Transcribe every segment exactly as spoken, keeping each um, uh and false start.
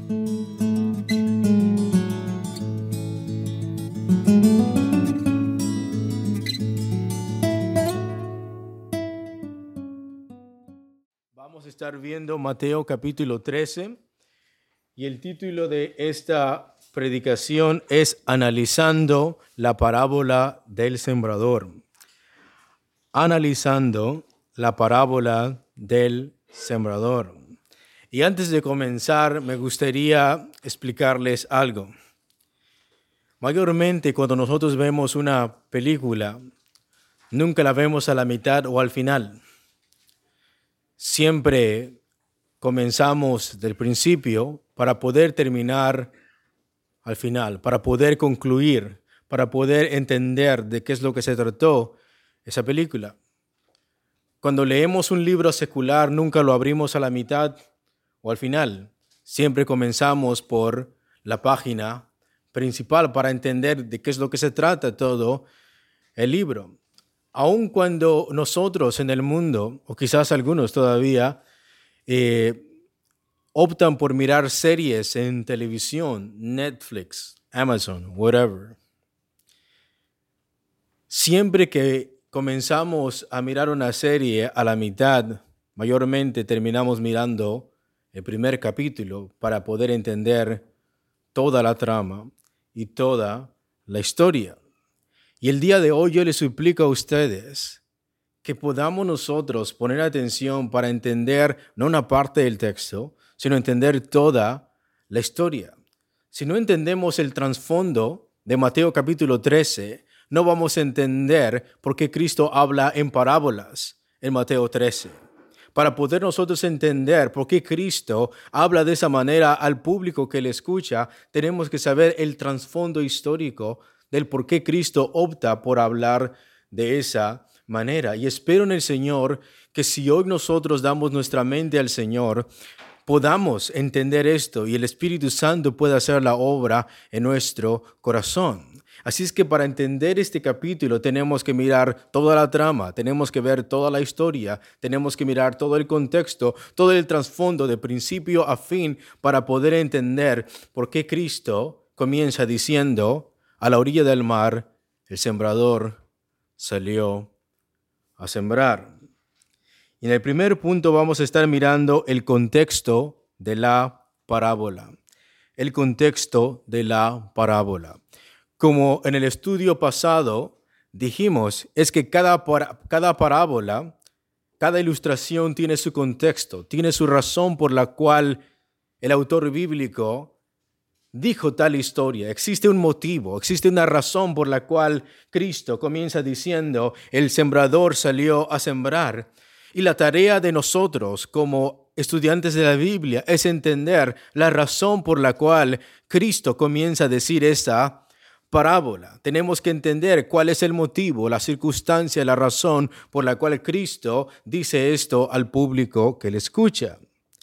Vamos a estar viendo Mateo capítulo trece y el título de esta predicación es Analizando la parábola del sembrador. Analizando la parábola del sembrador. Y antes de comenzar, me gustaría explicarles algo. Mayormente cuando nosotros vemos una película, nunca la vemos a la mitad o al final. Siempre comenzamos del principio para poder terminar al final, para poder concluir, para poder entender de qué es lo que se trató esa película. Cuando leemos un libro secular, nunca lo abrimos a la mitad o al final. Siempre comenzamos por la página principal para entender de qué es lo que se trata todo el libro. Aun cuando nosotros en el mundo, o quizás algunos todavía, eh, optan por mirar series en televisión, Netflix, Amazon, whatever. Siempre que comenzamos a mirar una serie a la mitad, mayormente terminamos mirando el primer capítulo para poder entender toda la trama y toda la historia. Y el día de hoy yo les suplico a ustedes que podamos nosotros poner atención para entender no una parte del texto, sino entender toda la historia. Si no entendemos el trasfondo de Mateo capítulo trece, no vamos a entender por qué Cristo habla en parábolas en Mateo trece. Para poder nosotros entender por qué Cristo habla de esa manera al público que le escucha, tenemos que saber el trasfondo histórico del por qué Cristo opta por hablar de esa manera. Y espero en el Señor que si hoy nosotros damos nuestra mente al Señor, podamos entender esto y el Espíritu Santo pueda hacer la obra en nuestro corazón. Así es que para entender este capítulo tenemos que mirar toda la trama, tenemos que ver toda la historia, tenemos que mirar todo el contexto, todo el trasfondo de principio a fin para poder entender por qué Cristo comienza diciendo: a la orilla del mar, el sembrador salió a sembrar. Y en el primer punto vamos a estar mirando el contexto de la parábola. El contexto de la parábola. Como en el estudio pasado dijimos, es que cada, cada parábola, cada ilustración tiene su contexto, tiene su razón por la cual el autor bíblico dijo tal historia. Existe un motivo, existe una razón por la cual Cristo comienza diciendo, el sembrador salió a sembrar. Y la tarea de nosotros como estudiantes de la Biblia es entender la razón por la cual Cristo comienza a decir esta parábola. Tenemos que entender cuál es el motivo, la circunstancia, la razón por la cual Cristo dice esto al público que le escucha.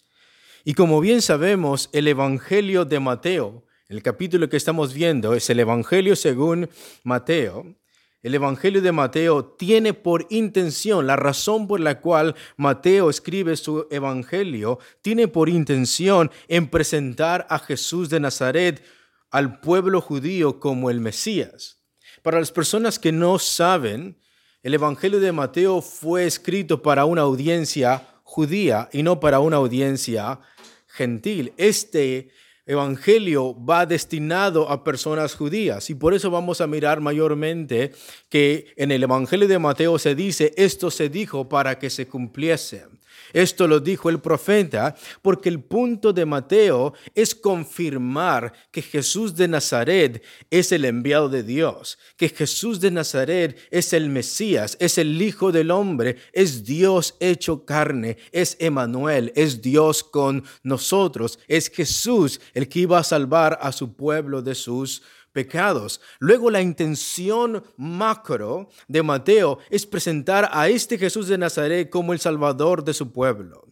Y como bien sabemos, el Evangelio de Mateo, el capítulo que estamos viendo es el Evangelio según Mateo. El Evangelio de Mateo tiene por intención, la razón por la cual Mateo escribe su Evangelio, tiene por intención en presentar a Jesús de Nazaret al pueblo judío como el Mesías. Para las personas que no saben, el Evangelio de Mateo fue escrito para una audiencia judía y no para una audiencia gentil. Este evangelio va destinado a personas judías y por eso vamos a mirar mayormente que en el Evangelio de Mateo se dice, esto se dijo para que se cumpliese. Esto lo dijo el profeta, porque el punto de Mateo es confirmar que Jesús de Nazaret es el enviado de Dios, que Jesús de Nazaret es el Mesías, es el Hijo del Hombre, es Dios hecho carne, es Emmanuel, es Dios con nosotros, es Jesús el que iba a salvar a su pueblo de sus pecados. Luego la intención macro de Mateo es presentar a este Jesús de Nazaret como el Salvador de su pueblo.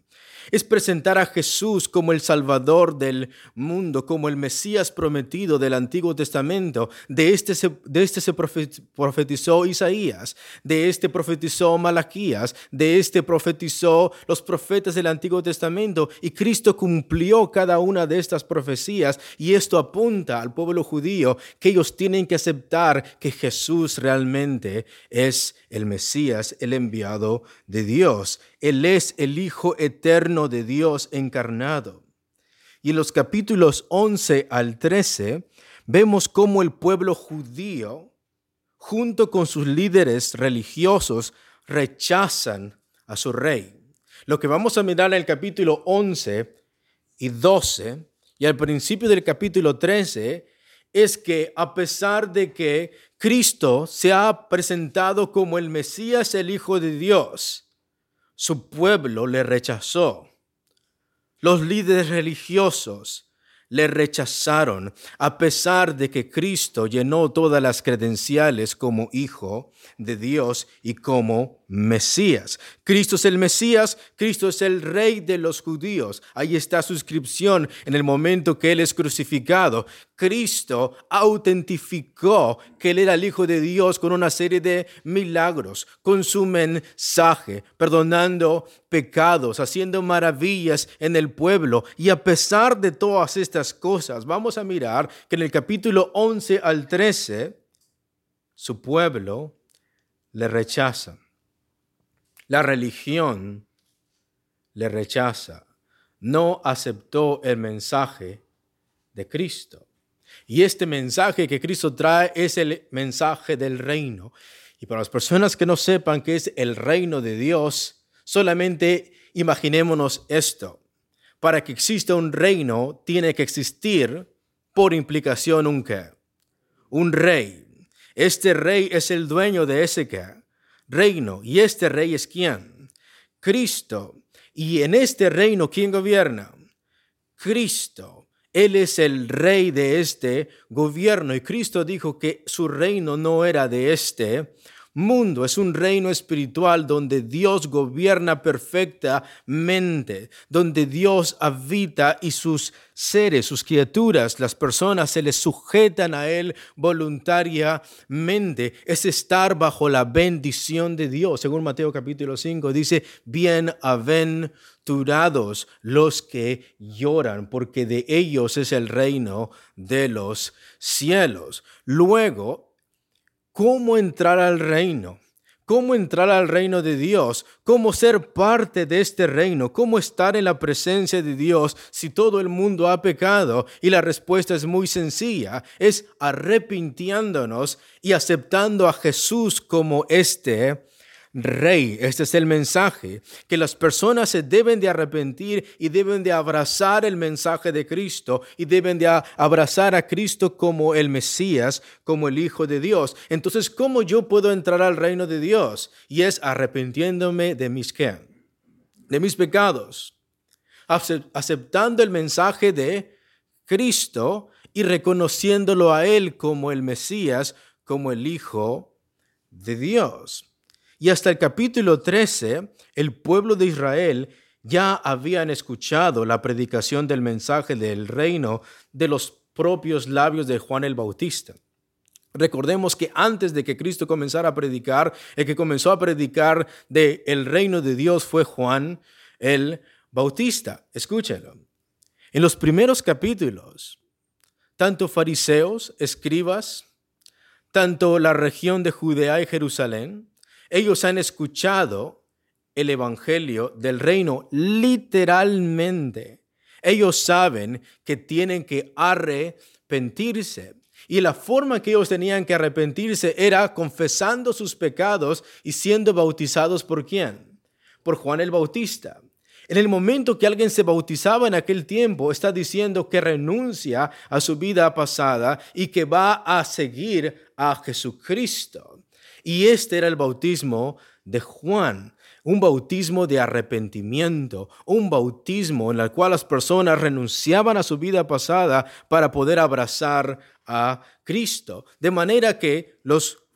Es presentar a Jesús como el Salvador del mundo, como el Mesías prometido del Antiguo Testamento. De este se, de este se profetizó Isaías, de este profetizó Malaquías, de este profetizó los profetas del Antiguo Testamento. Y Cristo cumplió cada una de estas profecías, y esto apunta al pueblo judío que ellos tienen que aceptar que Jesús realmente es el Mesías, el enviado de Dios. Él es el Hijo eterno de Dios encarnado. Y en los capítulos once al trece vemos cómo el pueblo judío, junto con sus líderes religiosos, rechazan a su rey. Lo que vamos a mirar en el capítulo once y doce y al principio del capítulo trece es que a pesar de que Cristo se ha presentado como el Mesías, el Hijo de Dios, su pueblo le rechazó. Los líderes religiosos le rechazaron, a pesar de que Cristo llenó todas las credenciales como Hijo de Dios y como Mesías. Cristo es el Mesías, Cristo es el Rey de los judíos. Ahí está su inscripción en el momento que Él es crucificado. Cristo autentificó que Él era el Hijo de Dios con una serie de milagros, con su mensaje, perdonando pecados, haciendo maravillas en el pueblo. Y a pesar de todas estas cosas, vamos a mirar que en el capítulo once al trece, su pueblo le rechaza. La religión le rechaza. No aceptó el mensaje de Cristo. Y este mensaje que Cristo trae es el mensaje del reino. Y para las personas que no sepan qué es el reino de Dios, solamente imaginémonos esto. Para que exista un reino, tiene que existir, por implicación, un qué. Un rey. Este rey es el dueño de ese qué. Reino. ¿Y este rey es quién? Cristo. Y en este reino, ¿quién gobierna? Cristo. Él es el rey de este gobierno. Y Cristo dijo que su reino no era de este mundo. Es un reino espiritual donde Dios gobierna perfectamente, donde Dios habita y sus seres, sus criaturas, las personas se les sujetan a Él voluntariamente. Es estar bajo la bendición de Dios. Según Mateo capítulo cinco dice, bienaventurados los que lloran, porque de ellos es el reino de los cielos. Luego, ¿cómo entrar al reino? ¿Cómo entrar al reino de Dios? ¿Cómo ser parte de este reino? ¿Cómo estar en la presencia de Dios si todo el mundo ha pecado? Y la respuesta es muy sencilla. Es arrepintiéndonos y aceptando a Jesús como este Rey. Este es el mensaje, que las personas se deben de arrepentir y deben de abrazar el mensaje de Cristo y deben de abrazar a Cristo como el Mesías, como el Hijo de Dios. Entonces, ¿cómo yo puedo entrar al reino de Dios? Y es arrepintiéndome de mis ¿qué? De mis pecados, aceptando el mensaje de Cristo y reconociéndolo a Él como el Mesías, como el Hijo de Dios. Y hasta el capítulo trece, el pueblo de Israel ya habían escuchado la predicación del mensaje del reino de los propios labios de Juan el Bautista. Recordemos que antes de que Cristo comenzara a predicar, el que comenzó a predicar del reino de Dios fue Juan el Bautista. Escúchenlo. En los primeros capítulos, tanto fariseos, escribas, tanto la región de Judea y Jerusalén, ellos han escuchado el evangelio del reino literalmente. Ellos saben que tienen que arrepentirse. Y la forma que ellos tenían que arrepentirse era confesando sus pecados y siendo bautizados ¿por quién? Por Juan el Bautista. En el momento que alguien se bautizaba en aquel tiempo, está diciendo que renuncia a su vida pasada y que va a seguir a Jesucristo. Y este era el bautismo de Juan, un bautismo de arrepentimiento, un bautismo en el cual las personas renunciaban a su vida pasada para poder abrazar a Cristo. De manera que los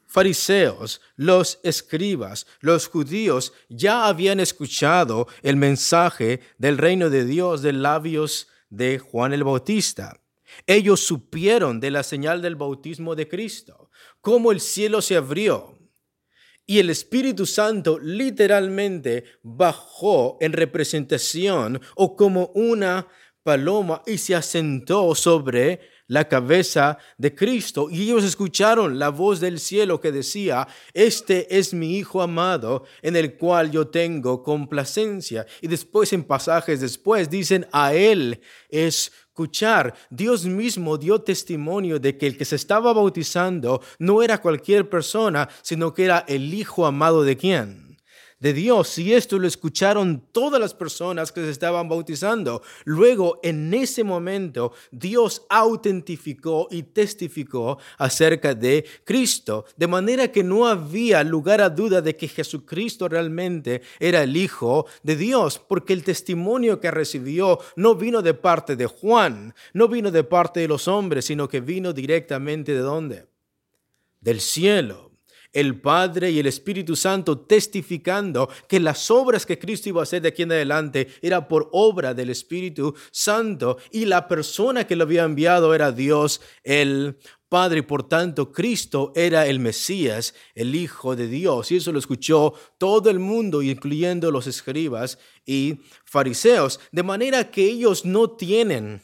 fariseos, los escribas, los judíos ya habían escuchado el mensaje del reino de Dios de labios de Juan el Bautista. Ellos supieron de la señal del bautismo de Cristo, cómo el cielo se abrió y el Espíritu Santo literalmente bajó en representación o como una paloma y se asentó sobre la cabeza de Cristo. Y ellos escucharon la voz del cielo que decía: este es mi Hijo amado, en el cual yo tengo complacencia. Y después, en pasajes después, dicen: a él escuchar. Dios mismo dio testimonio de que el que se estaba bautizando no era cualquier persona, sino que era el Hijo amado de ¿quién? De Dios. Y esto lo escucharon todas las personas que se estaban bautizando. Luego, en ese momento, Dios autentificó y testificó acerca de Cristo, de manera que no había lugar a duda de que Jesucristo realmente era el Hijo de Dios, porque el testimonio que recibió no vino de parte de Juan, no vino de parte de los hombres, sino que vino directamente ¿de dónde? Del cielo. El Padre y el Espíritu Santo testificando que las obras que Cristo iba a hacer de aquí en adelante era por obra del Espíritu Santo, y la persona que lo había enviado era Dios el Padre. Por tanto, Cristo era el Mesías, el Hijo de Dios. Y eso lo escuchó todo el mundo, incluyendo los escribas y fariseos. De manera que ellos no tienen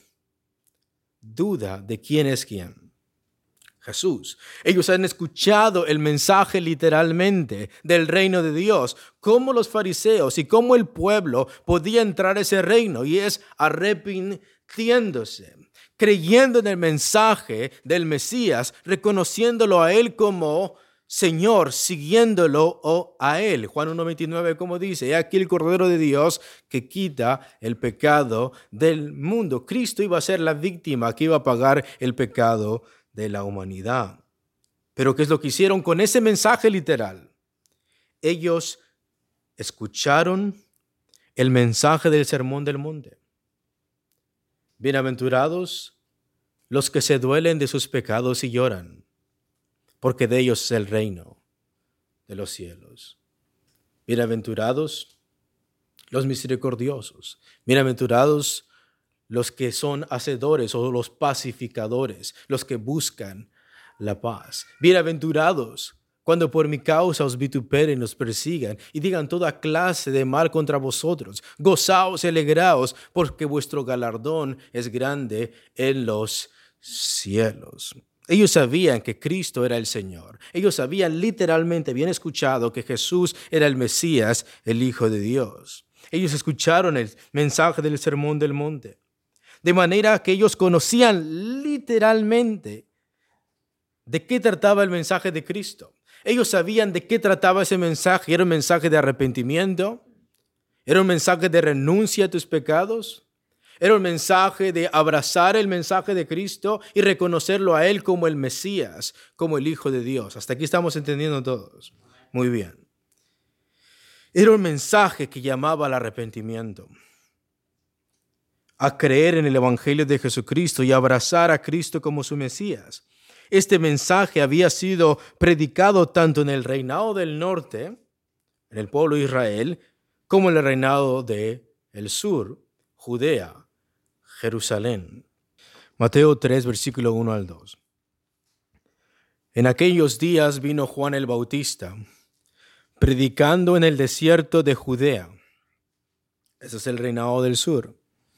duda de quién es quién. Jesús. Ellos han escuchado el mensaje literalmente del reino de Dios, cómo los fariseos y cómo el pueblo podía entrar a ese reino, y es arrepintiéndose, creyendo en el mensaje del Mesías, reconociéndolo a él como Señor, siguiéndolo o a él. Juan uno veintinueve, como dice: he aquí el Cordero de Dios que quita el pecado del mundo. Cristo iba a ser la víctima que iba a pagar el pecado de la humanidad. Pero ¿qué es lo que hicieron con ese mensaje literal? Ellos escucharon el mensaje del Sermón del Monte. Bienaventurados los que se duelen de sus pecados y lloran, porque de ellos es el reino de los cielos. Bienaventurados los misericordiosos. Bienaventurados los que son hacedores o los pacificadores, los que buscan la paz. Bienaventurados cuando por mi causa os vituperen, os persigan y digan toda clase de mal contra vosotros. Gozaos y alegraos, porque vuestro galardón es grande en los cielos. Ellos sabían que Cristo era el Señor. Ellos habían literalmente, bien escuchado, que Jesús era el Mesías, el Hijo de Dios. Ellos escucharon el mensaje del Sermón del Monte. De manera que ellos conocían literalmente de qué trataba el mensaje de Cristo. Ellos sabían de qué trataba ese mensaje. Era un mensaje de arrepentimiento. Era un mensaje de renuncia a tus pecados. Era un mensaje de abrazar el mensaje de Cristo y reconocerlo a Él como el Mesías, como el Hijo de Dios. Hasta aquí estamos entendiendo todos. Muy bien. Era un mensaje que llamaba al arrepentimiento, a creer en el Evangelio de Jesucristo y abrazar a Cristo como su Mesías. Este mensaje había sido predicado tanto en el reinado del norte, en el pueblo de Israel, como en el reinado del sur, Judea, Jerusalén. Mateo tres, versículo uno al dos. En aquellos días vino Juan el Bautista, predicando en el desierto de Judea. Ese es el reinado del sur.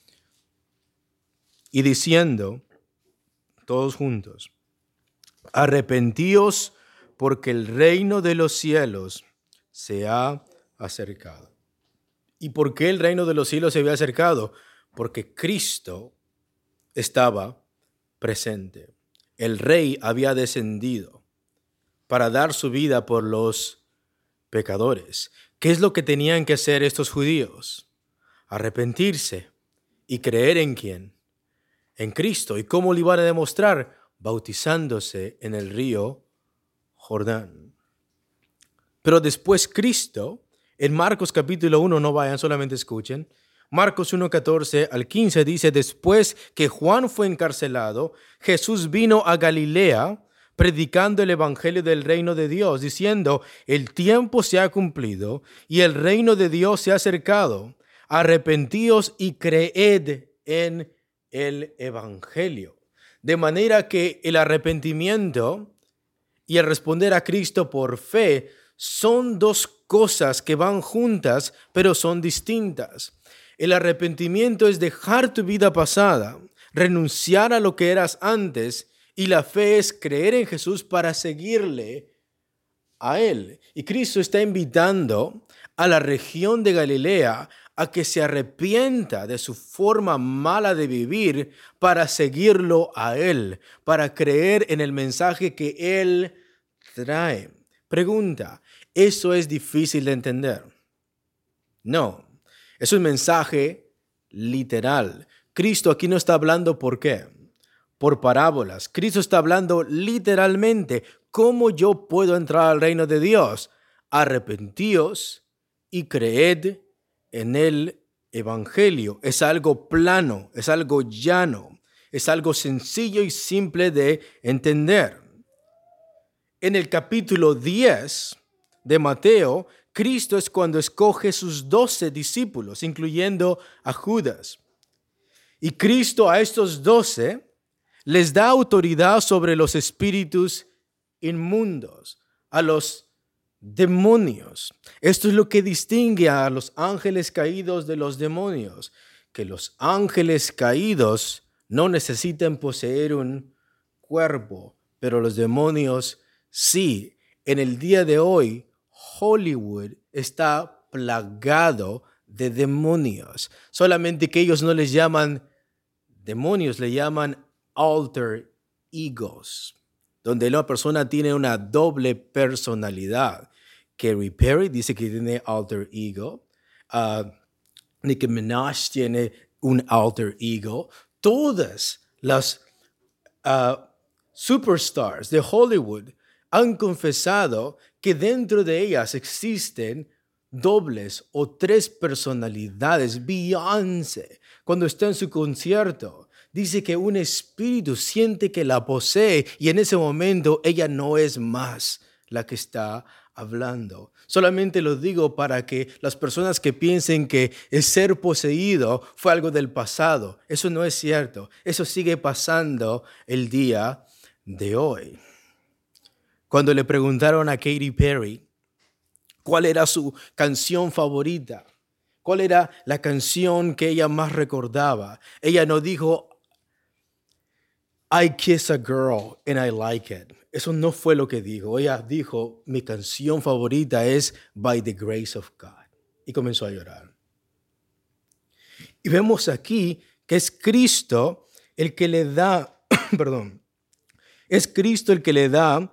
Y diciendo, todos juntos: arrepentíos, porque el reino de los cielos se ha acercado. ¿Y por qué el reino de los cielos se había acercado? Porque Cristo estaba presente. El Rey había descendido para dar su vida por los pecadores. ¿Qué es lo que tenían que hacer estos judíos? Arrepentirse y creer en quién. En Cristo. ¿Y cómo lo iban a demostrar? Bautizándose en el río Jordán. Pero después Cristo, en Marcos capítulo uno, no vayan, solamente escuchen. Marcos uno, catorce al quince dice: después que Juan fue encarcelado, Jesús vino a Galilea predicando el evangelio del reino de Dios, diciendo: el tiempo se ha cumplido y el reino de Dios se ha acercado. Arrepentíos y creed en el evangelio. De manera que el arrepentimiento y el responder a Cristo por fe son dos cosas que van juntas, pero son distintas. El arrepentimiento es dejar tu vida pasada, renunciar a lo que eras antes, y la fe es creer en Jesús para seguirle a Él. Y Cristo está invitando a la región de Galilea a que se arrepienta de su forma mala de vivir para seguirlo a Él, para creer en el mensaje que Él trae. Pregunta: ¿eso es difícil de entender? No, es un mensaje literal. Cristo aquí no está hablando por qué, por parábolas. Cristo está hablando literalmente. ¿Cómo yo puedo entrar al reino de Dios? Arrepentíos y creed en el evangelio. Es algo plano, es algo llano, es algo sencillo y simple de entender. En el capítulo diez de Mateo, Cristo es cuando escoge sus doce discípulos, incluyendo a Judas. Y Cristo a estos doce les da autoridad sobre los espíritus inmundos, a los demonios. Esto es lo que distingue a los ángeles caídos de los demonios, que los ángeles caídos no necesitan poseer un cuerpo, pero los demonios sí. En el día de hoy, Hollywood está plagado de demonios. Solamente que ellos no les llaman demonios, le llaman alter egos, donde la persona tiene una doble personalidad. Katy Perry dice que tiene alter ego. Uh, Nicki Minaj tiene un alter ego. Todas las uh, superstars de Hollywood han confesado que dentro de ellas existen dobles o tres personalidades. Beyoncé, cuando está en su concierto, dice que un espíritu siente que la posee y en ese momento ella no es más la que está hablando. Solamente lo digo para que las personas que piensen que el ser poseído fue algo del pasado, eso no es cierto. Eso sigue pasando el día de hoy. Cuando le preguntaron a Katy Perry cuál era su canción favorita, cuál era la canción que ella más recordaba, ella no dijo I kiss a girl and I like it. Eso no fue lo que dijo. Ella dijo: mi canción favorita es By the Grace of God. Y comenzó a llorar. Y vemos aquí que es Cristo el que le da, perdón, es Cristo el que le da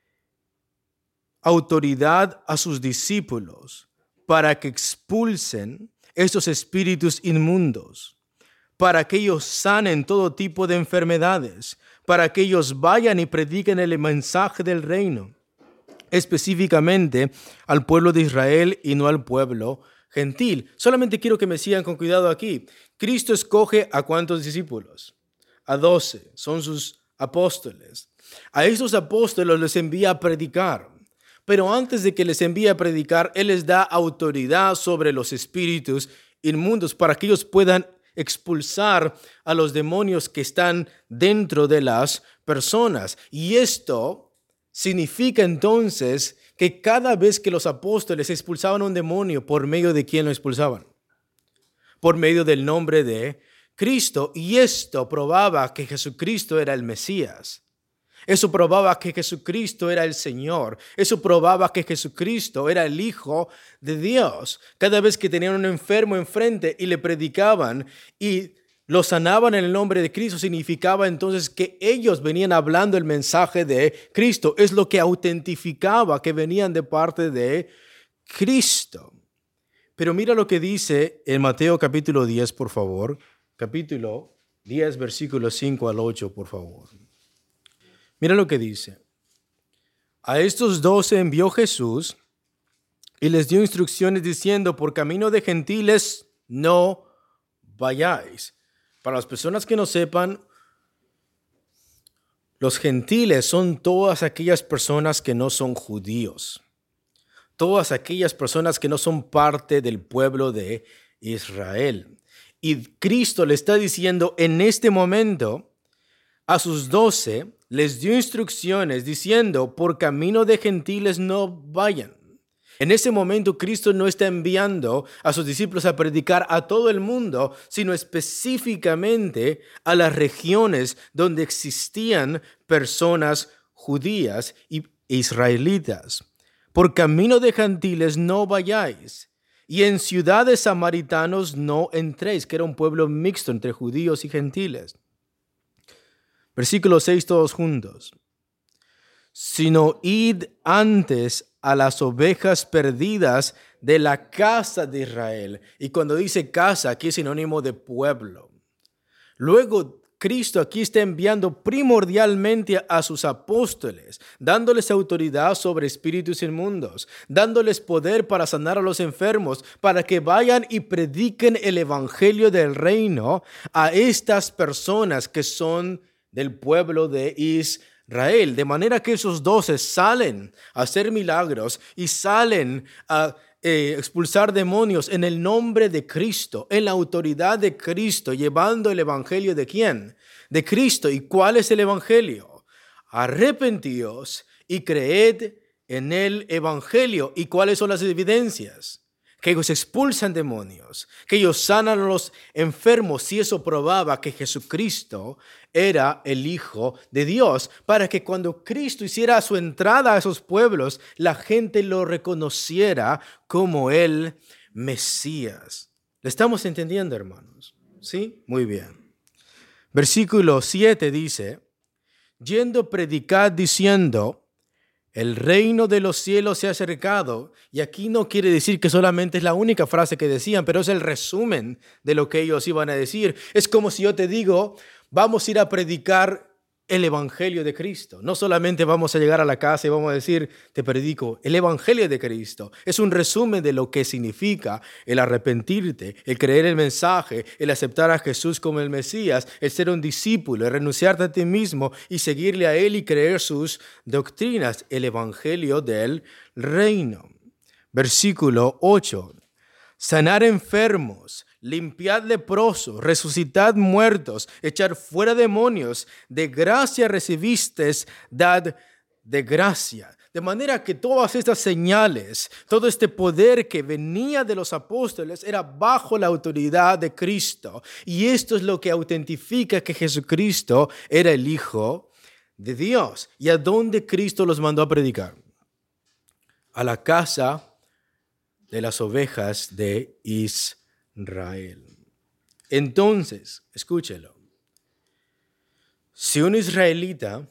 autoridad a sus discípulos para que expulsen esos espíritus inmundos, para que ellos sanen todo tipo de enfermedades, para que ellos vayan y prediquen el mensaje del reino, específicamente al pueblo de Israel y no al pueblo gentil. Solamente quiero que me sigan con cuidado aquí. Cristo escoge ¿a cuántos discípulos? A doce, son sus apóstoles. A esos apóstoles les envía a predicar. Pero antes de que les envíe a predicar, Él les da autoridad sobre los espíritus inmundos para que ellos puedan expulsar a los demonios que están dentro de las personas. Y esto significa entonces que cada vez que los apóstoles expulsaban a un demonio, ¿por medio de quién lo expulsaban? Por medio del nombre de Cristo. Y esto probaba que Jesucristo era el Mesías. Eso probaba que Jesucristo era el Señor. Eso probaba que Jesucristo era el Hijo de Dios. Cada vez que tenían un enfermo enfrente y le predicaban y lo sanaban en el nombre de Cristo, significaba entonces que ellos venían hablando el mensaje de Cristo. Es lo que autentificaba que venían de parte de Cristo. Pero mira lo que dice en Mateo capítulo diez, por favor. Capítulo diez, versículos cinco al ocho, por favor. Mira lo que dice. A estos doce envió Jesús y les dio instrucciones diciendo: por camino de gentiles no vayáis. Para las personas que no sepan, Los gentiles son todas aquellas personas que no son judíos, todas aquellas personas que no son parte del pueblo de Israel. Y Cristo le está diciendo en este momento a sus doce, les dio instrucciones diciendo, por camino de gentiles no vayan. En ese momento Cristo no está enviando a sus discípulos a predicar a todo el mundo, sino específicamente a las regiones donde existían personas judías y israelitas. Por camino de gentiles no vayáis, y en ciudades samaritanos no entréis, que era un pueblo mixto entre judíos y gentiles. Versículo seis, todos juntos. Sino id antes a las ovejas perdidas de la casa de Israel. Y cuando dice casa, aquí es sinónimo de pueblo. Luego, Cristo aquí está enviando primordialmente a sus apóstoles, dándoles autoridad sobre espíritus inmundos, dándoles poder para sanar a los enfermos, para que vayan y prediquen el evangelio del reino a estas personas que son del pueblo de Israel. De manera que esos doce salen a hacer milagros y salen a Eh, expulsar demonios en el nombre de Cristo, en la autoridad de Cristo, llevando el evangelio de ¿quién? De Cristo. ¿Y cuál es el evangelio? Arrepentíos y creed en el evangelio. ¿Y cuáles son las evidencias? Que ellos expulsan demonios, que ellos sanan a los enfermos, si eso probaba que Jesucristo era el Hijo de Dios, para que cuando Cristo hiciera su entrada a esos pueblos, la gente lo reconociera como el Mesías. ¿Le estamos entendiendo, hermanos? ¿Sí? Muy bien. Versículo siete dice, yendo predicad diciendo, el reino de los cielos se ha acercado. Y aquí no quiere decir que solamente es la única frase que decían, pero es el resumen de lo que ellos iban a decir. Es como si yo te digo, vamos a ir a predicar el evangelio de Cristo. No solamente vamos a llegar a la casa y vamos a decir, te predico el evangelio de Cristo. Es un resumen de lo que significa el arrepentirte, el creer el mensaje, el aceptar a Jesús como el Mesías, el ser un discípulo, el renunciarte a ti mismo y seguirle a Él y creer sus doctrinas, el evangelio del reino. Versículo ocho. Sanar enfermos, limpiad leprosos, resucitad muertos, echar fuera demonios, de gracia recivistes, dad de gracia. De manera que todas estas señales, todo este poder que venía de los apóstoles era bajo la autoridad de Cristo. Y esto es lo que autentifica que Jesucristo era el Hijo de Dios. ¿Y a dónde Cristo los mandó a predicar? A la casa de las ovejas de Israel. Entonces, escúchelo. Si un israelita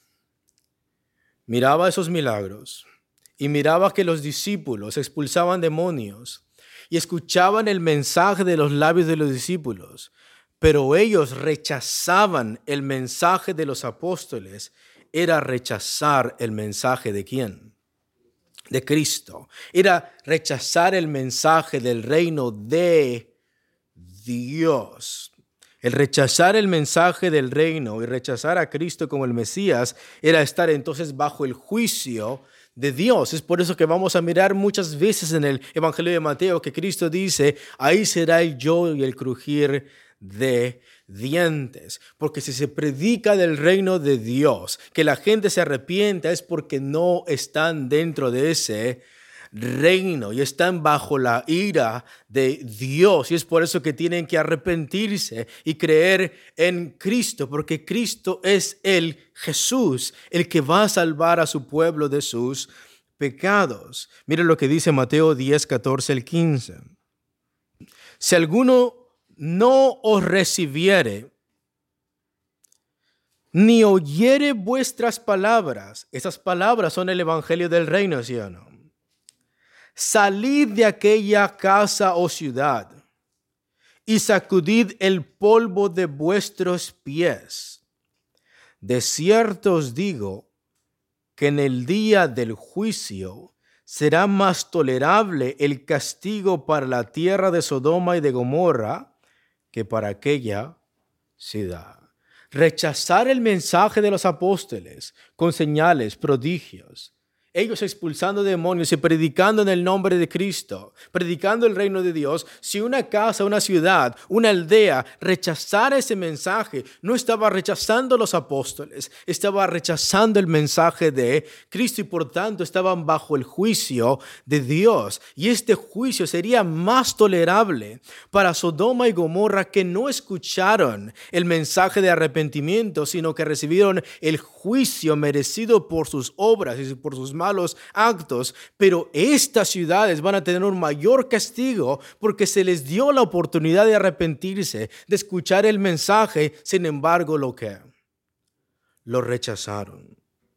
miraba esos milagros y miraba que los discípulos expulsaban demonios y escuchaban el mensaje de los labios de los discípulos, pero ellos rechazaban el mensaje de los apóstoles, era rechazar el mensaje de ¿quién? De Cristo. Era rechazar el mensaje del reino de Dios. El rechazar el mensaje del reino y rechazar a Cristo como el Mesías era estar entonces bajo el juicio de Dios. Es por eso que vamos a mirar muchas veces en el Evangelio de Mateo que Cristo dice, ahí será el lloro y el crujir de dientes. Porque si se predica del reino de Dios, que la gente se arrepienta, es porque no están dentro de ese reino y están bajo la ira de Dios. Y es por eso que tienen que arrepentirse y creer en Cristo, porque Cristo es el Jesús, el que va a salvar a su pueblo de sus pecados. Mire lo que dice Mateo diez, catorce al quince. Si alguno no os recibiere, ni oyere vuestras palabras, esas palabras son el evangelio del reino, ¿sí o no? Salid de aquella casa o ciudad y sacudid el polvo de vuestros pies. De cierto os digo que en el día del juicio será más tolerable el castigo para la tierra de Sodoma y de Gomorra que para aquella ciudad. rechazar el mensaje de los apóstoles con señales, prodigios, ellos expulsando demonios y predicando en el nombre de Cristo, predicando el reino de Dios. Si una casa, una ciudad, una aldea rechazara ese mensaje, no estaba rechazando a los apóstoles, estaba rechazando el mensaje de Cristo y por tanto estaban bajo el juicio de Dios. Y este juicio sería más tolerable para Sodoma y Gomorra, que no escucharon el mensaje de arrepentimiento, sino que recibieron el juicio merecido por sus obras y por sus malos actos. Pero estas ciudades van a tener un mayor castigo porque se les dio la oportunidad de arrepentirse, de escuchar el mensaje. Sin embargo, lo que lo rechazaron.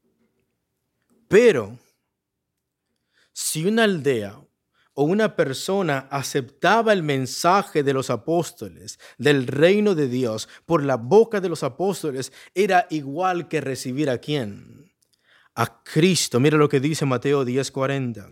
Pero si una aldea o una persona aceptaba el mensaje de los apóstoles, del reino de Dios, por la boca de los apóstoles, era igual que recibir ¿a quién? A Cristo. Mira lo que dice Mateo diez cuarenta.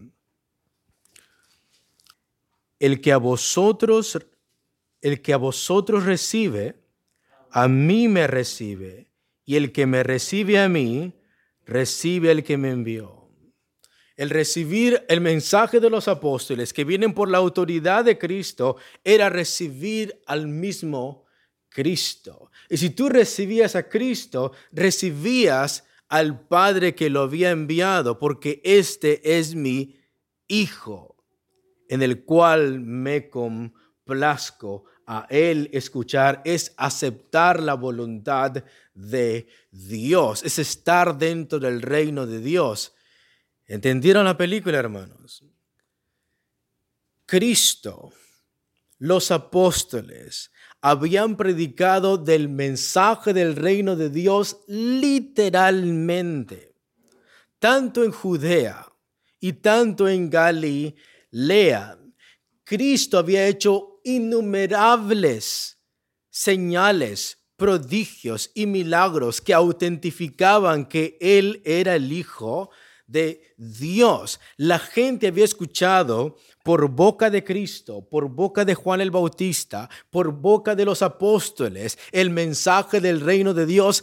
El que a vosotros, el que a vosotros recibe, a mí me recibe, y el que me recibe a mí, recibe al que me envió. El recibir el mensaje de los apóstoles que vienen por la autoridad de Cristo era recibir al mismo Cristo. Y si tú recibías a Cristo, recibías al Padre que lo había enviado, porque este es mi Hijo, en el cual me complazco. A Él escuchar es aceptar la voluntad de Dios, es estar dentro del reino de Dios. ¿Entendieron la película, hermanos? Cristo, los apóstoles, habían predicado del mensaje del reino de Dios literalmente, tanto en Judea y tanto en Galilea. Cristo había hecho innumerables señales, prodigios y milagros que autentificaban que Él era el Hijo de Dios. La gente había escuchado por boca de Cristo, por boca de Juan el Bautista, por boca de los apóstoles, el mensaje del reino de Dios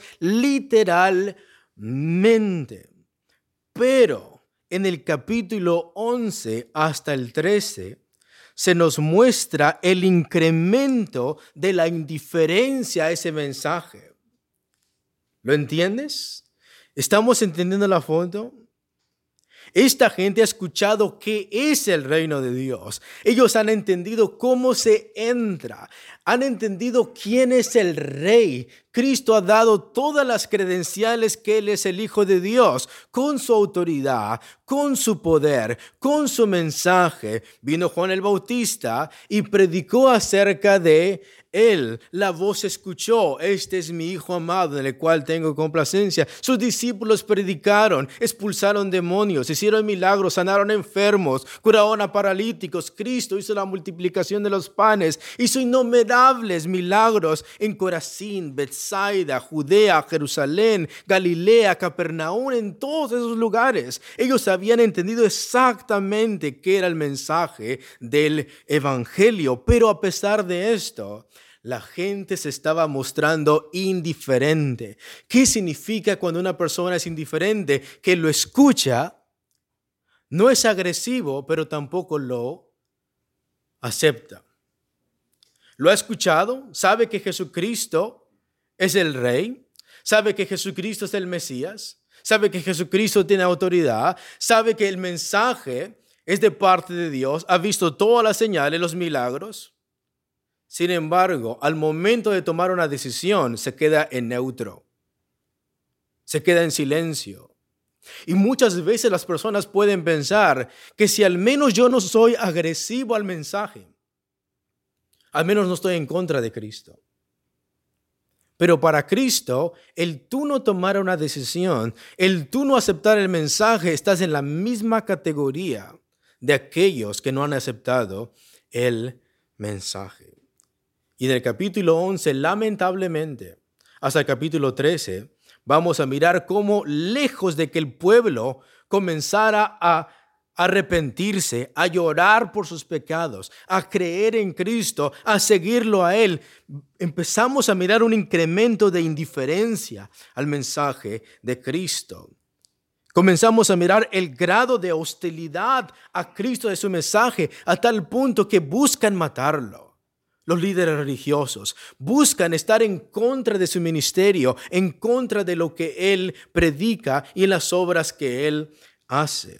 literalmente. Pero en el capítulo once hasta el trece se nos muestra el incremento de la indiferencia a ese mensaje. ¿Lo entiendes? ¿Estamos entendiendo la foto? Esta gente ha escuchado qué es el reino de Dios. Ellos han entendido cómo se entra. Han entendido quién es el rey. Cristo ha dado todas las credenciales que Él es el Hijo de Dios, con su autoridad, con su poder, con su mensaje. Vino Juan el Bautista y predicó acerca de Él. La voz escuchó: este es mi Hijo amado, en el cual tengo complacencia. Sus discípulos predicaron, expulsaron demonios, hicieron milagros, sanaron enfermos, curaron a paralíticos. Cristo hizo la multiplicación de los panes, hizo innumerables milagros en Corazín, Betsaida, Judea, Jerusalén, Galilea, Capernaum, en todos esos lugares. Ellos habían entendido exactamente qué era el mensaje del evangelio, pero a pesar de esto, la gente se estaba mostrando indiferente. ¿Qué significa cuando una persona es indiferente? Que lo escucha, no es agresivo, pero tampoco lo acepta. Lo ha escuchado, sabe que Jesucristo es el Rey, sabe que Jesucristo es el Mesías, sabe que Jesucristo tiene autoridad, sabe que el mensaje es de parte de Dios, ha visto todas las señales, los milagros. Sin embargo, al momento de tomar una decisión, se queda en neutro, se queda en silencio. Y muchas veces las personas pueden pensar que si al menos yo no soy agresivo al mensaje, al menos no estoy en contra de Cristo. Pero para Cristo, el tú no tomar una decisión, el tú no aceptar el mensaje, estás en la misma categoría de aquellos que no han aceptado el mensaje. Y del capítulo once, lamentablemente, hasta el capítulo trece, vamos a mirar cómo lejos de que el pueblo comenzara a a arrepentirse, a llorar por sus pecados, a creer en Cristo, a seguirlo a Él, empezamos a mirar un incremento de indiferencia al mensaje de Cristo. Comenzamos a mirar el grado de hostilidad a Cristo de su mensaje a tal punto que buscan matarlo. Los líderes religiosos buscan estar en contra de su ministerio, en contra de lo que Él predica y en las obras que Él hace.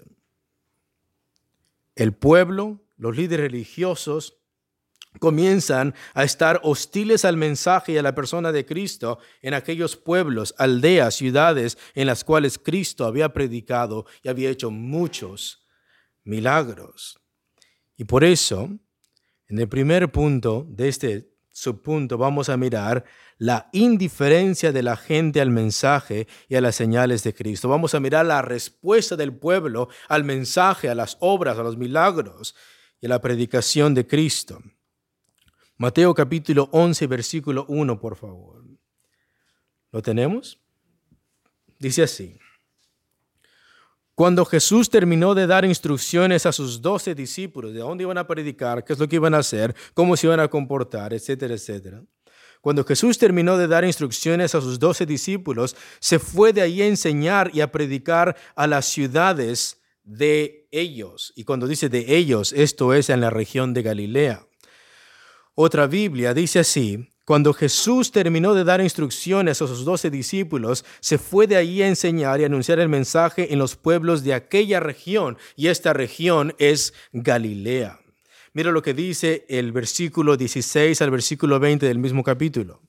El pueblo, los líderes religiosos, comienzan a estar hostiles al mensaje y a la persona de Cristo en aquellos pueblos, aldeas, ciudades en las cuales Cristo había predicado y había hecho muchos milagros. Y por eso, en el primer punto de este subpunto, vamos a mirar la indiferencia de la gente al mensaje y a las señales de Cristo. Vamos a mirar la respuesta del pueblo al mensaje, a las obras, a los milagros y a la predicación de Cristo. Mateo capítulo once, versículo uno, por favor. ¿Lo tenemos? Dice así: Cuando Jesús terminó de dar instrucciones a sus doce discípulos de dónde iban a predicar, qué es lo que iban a hacer, cómo se iban a comportar, etcétera, etcétera. Cuando Jesús terminó de dar instrucciones a sus doce discípulos, se fue de ahí a enseñar y a predicar a las ciudades de ellos. Y cuando dice de ellos, esto es en la región de Galilea. Otra Biblia dice así: Cuando Jesús terminó de dar instrucciones a sus doce discípulos, se fue de ahí a enseñar y anunciar el mensaje en los pueblos de aquella región, y esta región es Galilea. Mira lo que dice el versículo dieciséis al versículo veinte del mismo capítulo.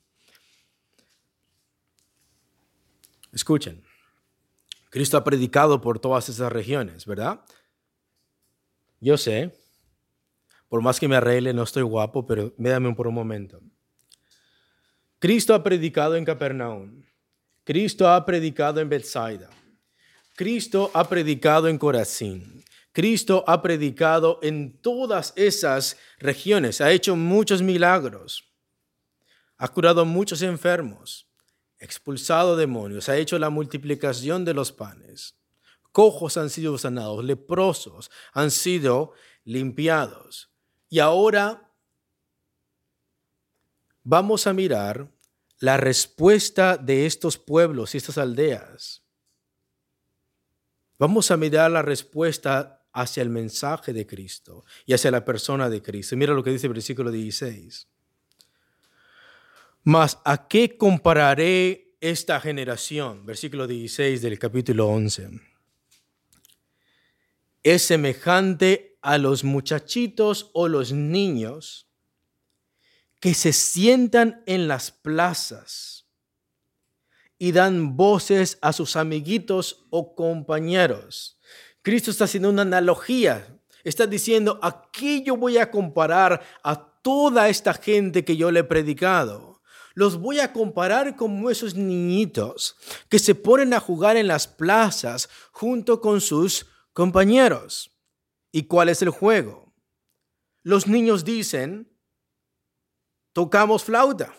Escuchen, Cristo ha predicado por todas esas regiones, ¿verdad? Yo sé, por más que me arregle, no estoy guapo, pero médame por un momento. Cristo ha predicado en Capernaum. Cristo ha predicado en Bethsaida. Cristo ha predicado en Corazín. Cristo ha predicado en todas esas regiones. Ha hecho muchos milagros. Ha curado a muchos enfermos. Expulsado demonios. Ha hecho la multiplicación de los panes. Cojos han sido sanados. Leprosos han sido limpiados. Y ahora vamos a mirar la respuesta de estos pueblos y estas aldeas. Vamos a mirar la respuesta hacia el mensaje de Cristo y hacia la persona de Cristo. Mira lo que dice el versículo dieciséis. Mas, ¿a qué compararé esta generación? Versículo dieciséis del capítulo once. Es semejante a los muchachitos o los niños que se sientan en las plazas y dan voces a sus amiguitos o compañeros. Cristo está haciendo una analogía. Está diciendo, ¿a qué yo voy a comparar a toda esta gente que yo le he predicado? Los voy a comparar como esos niñitos que se ponen a jugar en las plazas junto con sus compañeros. ¿Y cuál es el juego? Los niños dicen, tocamos flauta,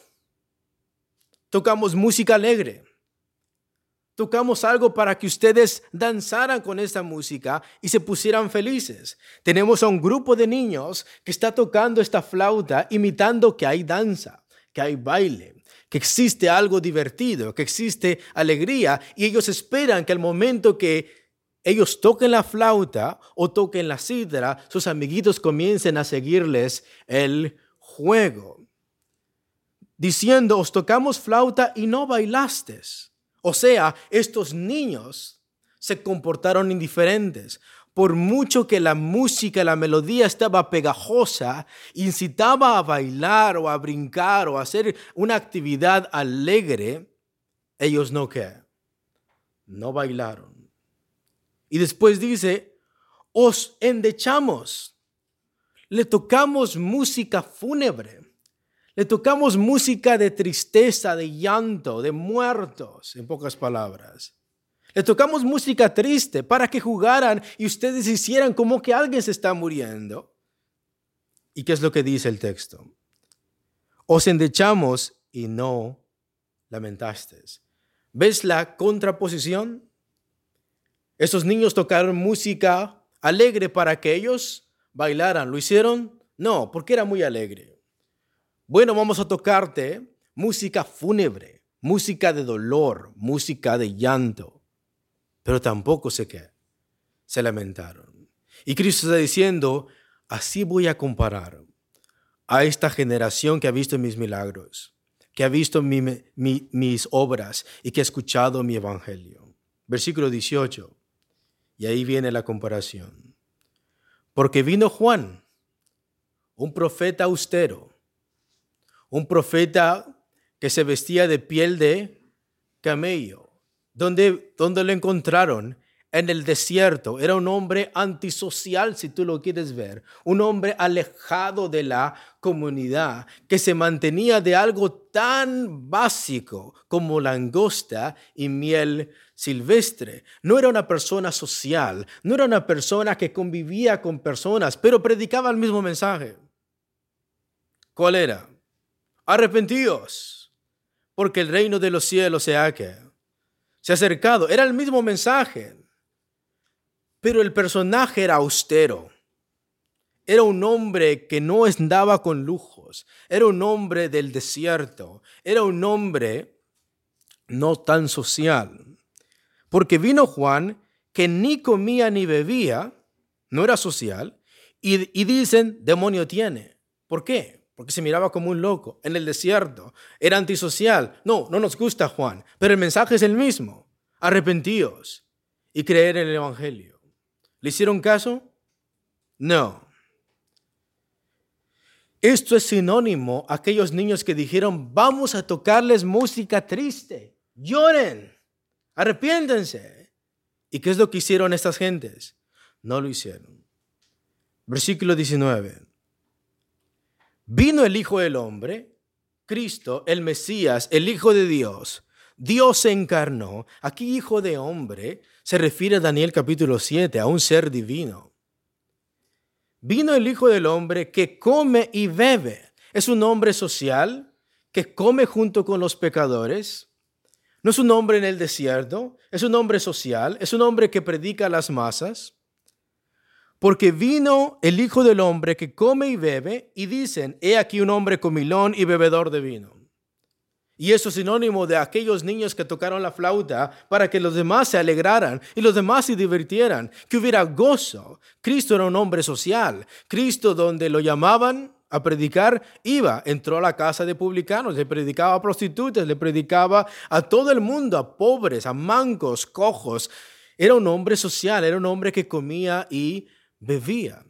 tocamos música alegre, tocamos algo para que ustedes danzaran con esta música y se pusieran felices. Tenemos a un grupo de niños que está tocando esta flauta, imitando que hay danza, que hay baile, que existe algo divertido, que existe alegría, y ellos esperan que al momento que ellos toquen la flauta o toquen la cítara, sus amiguitos comiencen a seguirles el juego. Diciendo, os tocamos flauta y no bailasteis. O sea, estos niños se comportaron indiferentes. Por mucho que la música, la melodía estaba pegajosa, incitaba a bailar o a brincar o a hacer una actividad alegre, ellos no ¿qué? No bailaron. Y después dice, os endechamos, le tocamos música fúnebre, le tocamos música de tristeza, de llanto, de muertos, en pocas palabras. Le tocamos música triste para que jugaran y ustedes hicieran como que alguien se está muriendo. ¿Y qué es lo que dice el texto? Os endechamos y no lamentasteis. ¿Ves la contraposición? Esos niños tocaron música alegre para que ellos bailaran. ¿Lo hicieron? No, porque era muy alegre. Bueno, vamos a tocarte música fúnebre, música de dolor, música de llanto. Pero tampoco sé qué. Se lamentaron. Y Cristo está diciendo, así voy a comparar a esta generación que ha visto mis milagros, que ha visto mi, mi, mis obras y que ha escuchado mi evangelio. Versículo dieciocho. Y ahí viene la comparación. Porque vino Juan, un profeta austero, un profeta que se vestía de piel de camello. ¿Dónde, dónde lo encontraron? En el desierto. Era un hombre antisocial, si tú lo quieres ver. Un hombre alejado de la comunidad, que se mantenía de algo tan básico como langosta y miel silvestre. No era una persona social, no era una persona que convivía con personas, pero predicaba el mismo mensaje. ¿Cuál era? Arrepentíos, porque el reino de los cielos se ha, ¿qué? se ha acercado. Era el mismo mensaje. Pero el personaje era austero. Era un hombre que no andaba con lujos. Era un hombre del desierto. Era un hombre no tan social. Porque vino Juan que ni comía ni bebía, no era social, y, y dicen, demonio tiene. ¿Por qué? Porque se miraba como un loco en el desierto. Era antisocial. No, no nos gusta Juan, pero el mensaje es el mismo. Arrepentíos y creer en el evangelio. ¿Le hicieron caso? No. Esto es sinónimo a aquellos niños que dijeron, vamos a tocarles música triste, lloren, arrepiéntense. ¿Y qué es lo que hicieron estas gentes? No lo hicieron. Versículo diecinueve. Vino el Hijo del Hombre, Cristo, el Mesías, el Hijo de Dios. Dios se encarnó. Aquí Hijo de Hombre se refiere a Daniel capítulo siete, a un ser divino. Vino el Hijo del Hombre que come y bebe. Es un hombre social que come junto con los pecadores. No es un hombre en el desierto, es un hombre social, es un hombre que predica a las masas. Porque vino el Hijo del Hombre que come y bebe y dicen, he aquí un hombre comilón y bebedor de vino. Y eso es sinónimo de aquellos niños que tocaron la flauta para que los demás se alegraran y los demás se divirtieran, que hubiera gozo. Cristo era un hombre social. Cristo, donde lo llamaban a predicar, iba, entró a la casa de publicanos, le predicaba a prostitutas, le predicaba a todo el mundo, a pobres, a mancos, cojos. Era un hombre social, era un hombre que comía y bebía.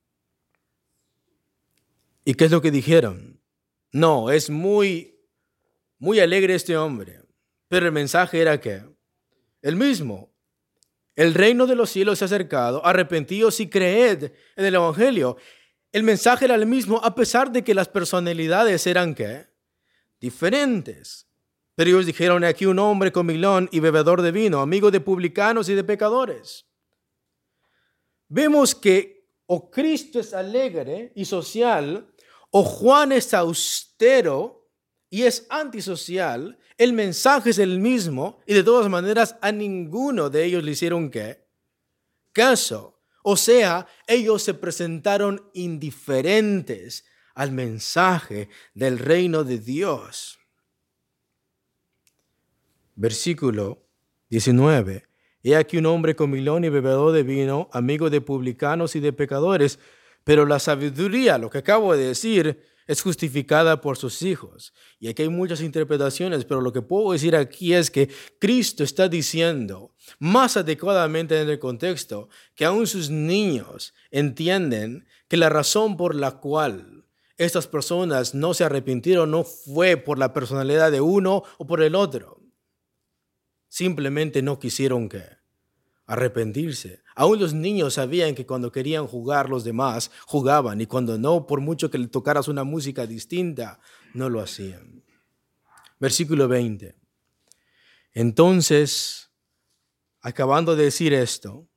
¿Y qué es lo que dijeron? No, es muy... Muy alegre este hombre, pero el mensaje era que el mismo, el reino de los cielos se ha acercado, arrepentíos y creed en el evangelio. El mensaje era el mismo a pesar de que las personalidades eran ¿qué? Diferentes. Pero ellos dijeron, aquí un hombre comilón y bebedor de vino, amigo de publicanos y de pecadores. Vemos que o Cristo es alegre y social, o Juan es austero y es antisocial. El mensaje es el mismo y de todas maneras a ninguno de ellos le hicieron ¿qué? Caso. O sea, ellos se presentaron indiferentes al mensaje del reino de Dios. Versículo diecinueve. He aquí un hombre comilón y bebedor de vino, amigo de publicanos y de pecadores, pero la sabiduría, lo que acabo de decir, es justificada por sus hijos. Y aquí hay muchas interpretaciones, pero lo que puedo decir aquí es que Cristo está diciendo, más adecuadamente en el contexto, que aún sus niños entienden que la razón por la cual estas personas no se arrepintieron no fue por la personalidad de uno o por el otro. Simplemente no quisieron ¿qué? Arrepentirse. Aún los niños sabían que cuando querían jugar los demás, jugaban, y cuando no, por mucho que le tocaras una música distinta, no lo hacían. Versículo veinte. Entonces, acabando de decir esto,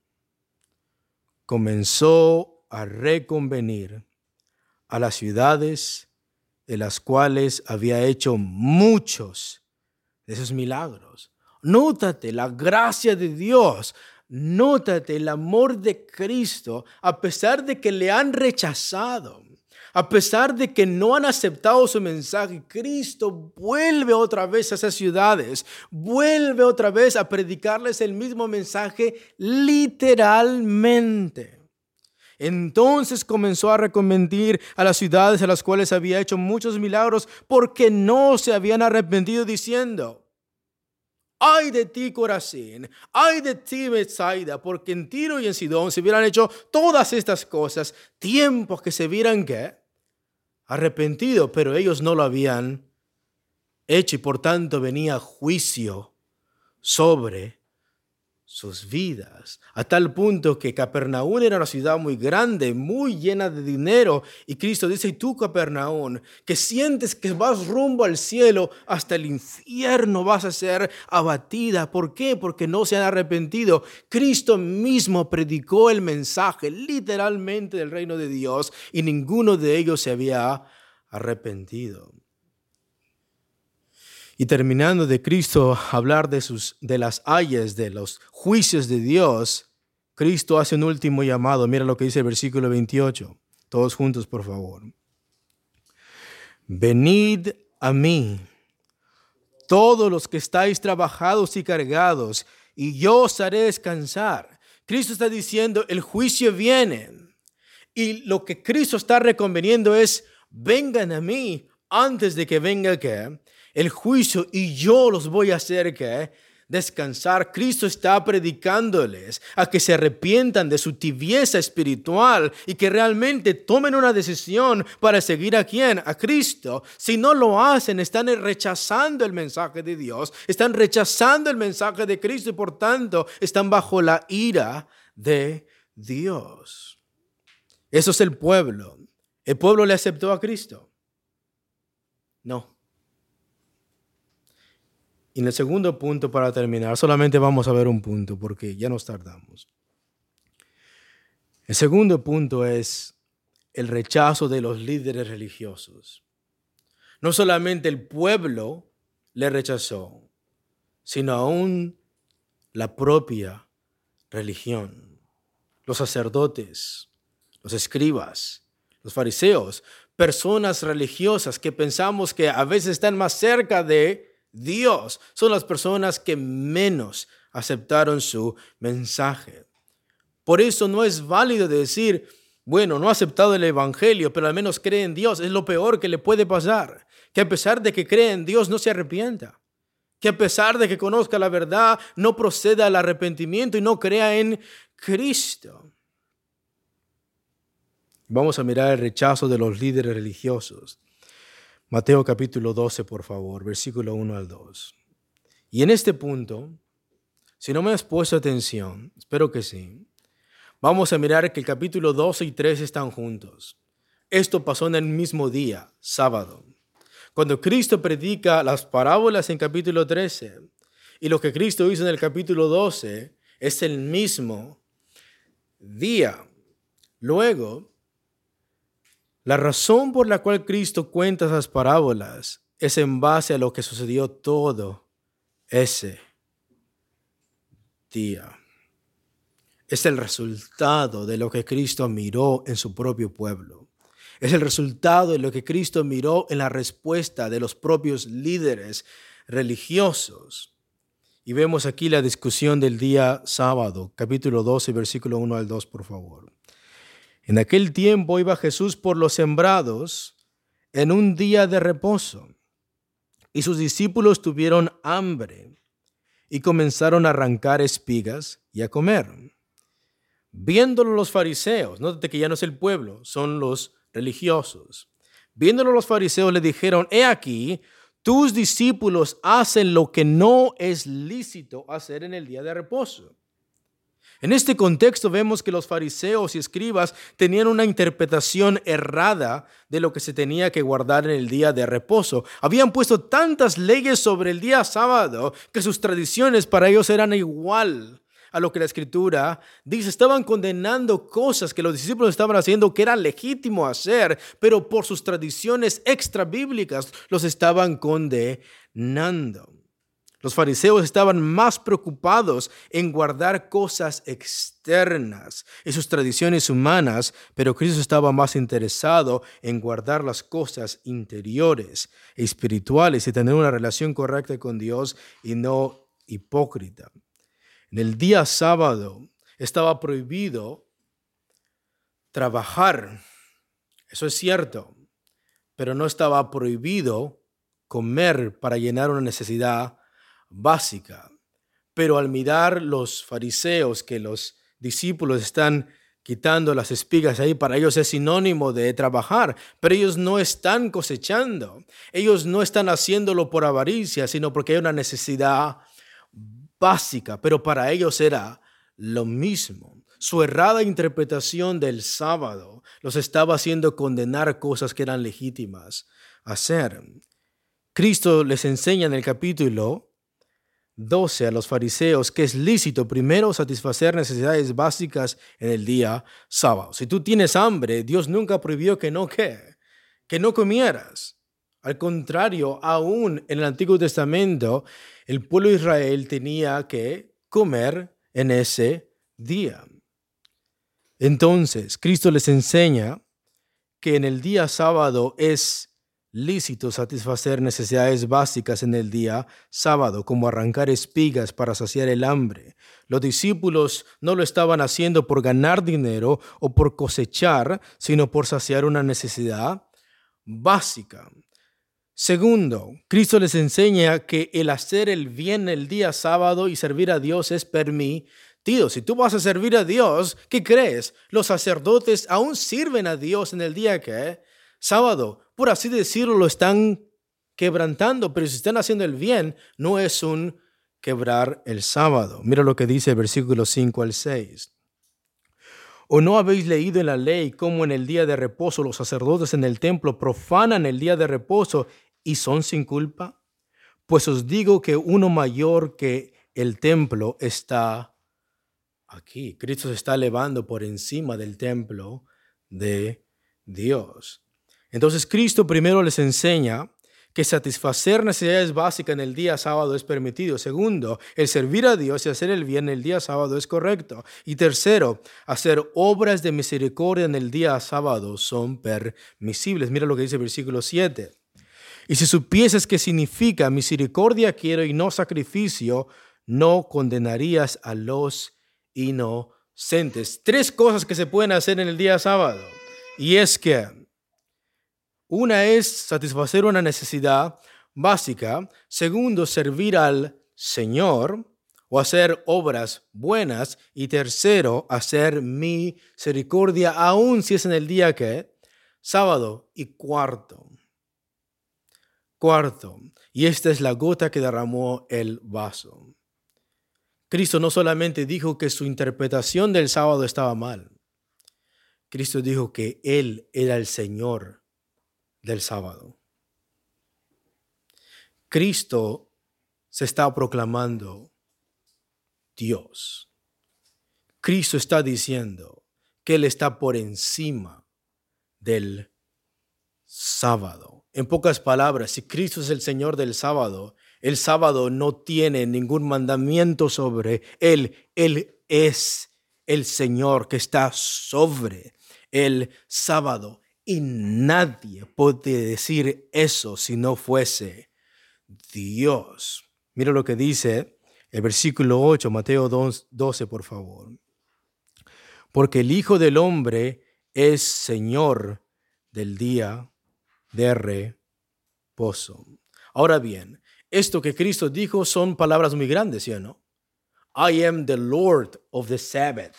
comenzó a reconvenir a las ciudades de las cuales había hecho muchos de esos milagros. Nótate la gracia de Dios. nótate el amor de Cristo a pesar de que le han rechazado. A pesar de que no han aceptado su mensaje, Cristo vuelve otra vez a esas ciudades, vuelve otra vez a predicarles el mismo mensaje literalmente. Entonces comenzó a reconvenir a las ciudades a las cuales había hecho muchos milagros porque no se habían arrepentido, diciendo: ¡ay de ti, Corazín! ¡Ay de ti, Betsaida! Porque en Tiro y en Sidón se hubieran hecho todas estas cosas, tiempos que se hubieran ¿qué? Arrepentido, pero ellos no lo habían hecho y por tanto venía juicio sobre sus vidas. A tal punto que Capernaum era una ciudad muy grande, muy llena de dinero. Y Cristo dice: y tú, Capernaum, que sientes que vas rumbo al cielo, hasta el infierno vas a ser abatida. ¿Por qué? Porque no se han arrepentido. Cristo mismo predicó el mensaje literalmente del reino de Dios y ninguno de ellos se había arrepentido. Y terminando de Cristo hablar de, sus, de las ayes, de los juicios de Dios, Cristo hace un último llamado. Mira lo que dice el versículo veintiocho. Todos juntos, por favor. Venid a mí, todos los que estáis trabajados y cargados, y yo os haré descansar. Cristo está diciendo, el juicio viene. Y lo que Cristo está reconveniendo es, vengan a mí antes de que venga ¿qué? El juicio, y yo los voy a hacer ¿qué? Descansar. Cristo está predicándoles a que se arrepientan de su tibieza espiritual y que realmente tomen una decisión para seguir a quién, a Cristo. Si no lo hacen, están rechazando el mensaje de Dios, están rechazando el mensaje de Cristo y por tanto están bajo la ira de Dios. Eso es el pueblo. ¿El pueblo le aceptó a Cristo? No. Y en el segundo punto, para terminar, solamente vamos a ver un punto porque ya nos tardamos. El segundo punto es el rechazo de los líderes religiosos. No solamente el pueblo le rechazó, sino aún la propia religión. Los sacerdotes, los escribas, los fariseos, personas religiosas que pensamos que a veces están más cerca de Dios, son las personas que menos aceptaron su mensaje. Por eso no es válido decir, bueno, no ha aceptado el evangelio, pero al menos cree en Dios. Es lo peor que le puede pasar, que a pesar de que cree en Dios no se arrepienta, que a pesar de que conozca la verdad no proceda al arrepentimiento y no crea en Cristo. Vamos a mirar el rechazo de los líderes religiosos. Mateo capítulo doce, por favor, versículo uno al dos. Y en este punto, si no me has puesto atención, espero que sí, vamos a mirar que el capítulo doce y trece están juntos. Esto pasó en el mismo día, sábado. Cuando Cristo predica las parábolas en capítulo trece y lo que Cristo hizo en el capítulo doce es el mismo día. Luego, la razón por la cual Cristo cuenta esas parábolas es en base a lo que sucedió todo ese día. Es el resultado de lo que Cristo miró en su propio pueblo. Es el resultado de lo que Cristo miró en la respuesta de los propios líderes religiosos. Y vemos aquí la discusión del día sábado, capítulo doce, versículo uno al dos, por favor. En aquel tiempo iba Jesús por los sembrados en un día de reposo, y sus discípulos tuvieron hambre y comenzaron a arrancar espigas y a comer. Viéndolo los fariseos, nótate que ya no es el pueblo, son los religiosos. Viéndolo los fariseos le dijeron, he aquí, tus discípulos hacen lo que no es lícito hacer en el día de reposo. En este contexto vemos que los fariseos y escribas tenían una interpretación errada de lo que se tenía que guardar en el día de reposo. Habían puesto tantas leyes sobre el día sábado que sus tradiciones para ellos eran igual a lo que la Escritura dice. Estaban condenando cosas que los discípulos estaban haciendo que era legítimo hacer, pero por sus tradiciones extra bíblicas los estaban condenando. Los fariseos estaban más preocupados en guardar cosas externas y sus tradiciones humanas, pero Cristo estaba más interesado en guardar las cosas interiores e espirituales y tener una relación correcta con Dios y no hipócrita. En el día sábado estaba prohibido trabajar, eso es cierto, pero no estaba prohibido comer para llenar una necesidad básica. Pero al mirar los fariseos que los discípulos están quitando las espigas ahí, para ellos es sinónimo de trabajar, pero ellos no están cosechando. Ellos no están haciéndolo por avaricia, sino porque hay una necesidad básica, pero para ellos era lo mismo. Su errada interpretación del sábado los estaba haciendo condenar cosas que eran legítimas hacer. Cristo les enseña en el capítulo doce a los fariseos que es lícito primero satisfacer necesidades básicas en el día sábado. Si tú tienes hambre, Dios nunca prohibió que no, ¿qué? Que no comieras. Al contrario, aún en el Antiguo Testamento, el pueblo de Israel tenía que comer en ese día. Entonces, Cristo les enseña que en el día sábado es lícito satisfacer necesidades básicas en el día sábado, como arrancar espigas para saciar el hambre. Los discípulos no lo estaban haciendo por ganar dinero o por cosechar, sino por saciar una necesidad básica. Segundo, Cristo les enseña que el hacer el bien el día sábado y servir a Dios es permitido. Si tú vas a servir a Dios, ¿qué crees? Los sacerdotes aún sirven a Dios en el día que sábado, por así decirlo, lo están quebrantando, pero si están haciendo el bien, no es un quebrar el sábado. Mira lo que dice el versículo cinco al seis. ¿O no habéis leído en la ley cómo en el día de reposo los sacerdotes en el templo profanan el día de reposo y son sin culpa? Pues os digo que uno mayor que el templo está aquí. Cristo se está elevando por encima del templo de Dios. Entonces Cristo primero les enseña que satisfacer necesidades básicas en el día sábado es permitido. Segundo, el servir a Dios y hacer el bien en el día sábado es correcto. Y tercero, hacer obras de misericordia en el día sábado son permisibles. Mira lo que dice el versículo siete. Y si supieses qué significa misericordia quiero y no sacrificio, no condenarías a los inocentes. Tres cosas que se pueden hacer en el día sábado. Y es que una es satisfacer una necesidad básica. Segundo, servir al Señor o hacer obras buenas. Y tercero, hacer misericordia, aun si es en el día que sábado. Y cuarto, cuarto, y esta es la gota que derramó el vaso. Cristo no solamente dijo que su interpretación del sábado estaba mal. Cristo dijo que Él era el Señor del sábado. Cristo se está proclamando Dios. Cristo está diciendo que Él está por encima del sábado. En pocas palabras, si Cristo es el Señor del sábado, el sábado no tiene ningún mandamiento sobre Él. Él es el Señor que está sobre el sábado. Y nadie puede decir eso si no fuese Dios. Mira lo que dice el versículo ocho, Mateo doce, por favor. Porque el Hijo del Hombre es Señor del día de reposo. Ahora bien, esto que Cristo dijo son palabras muy grandes, ¿sí o no? I am the Lord of the Sabbath.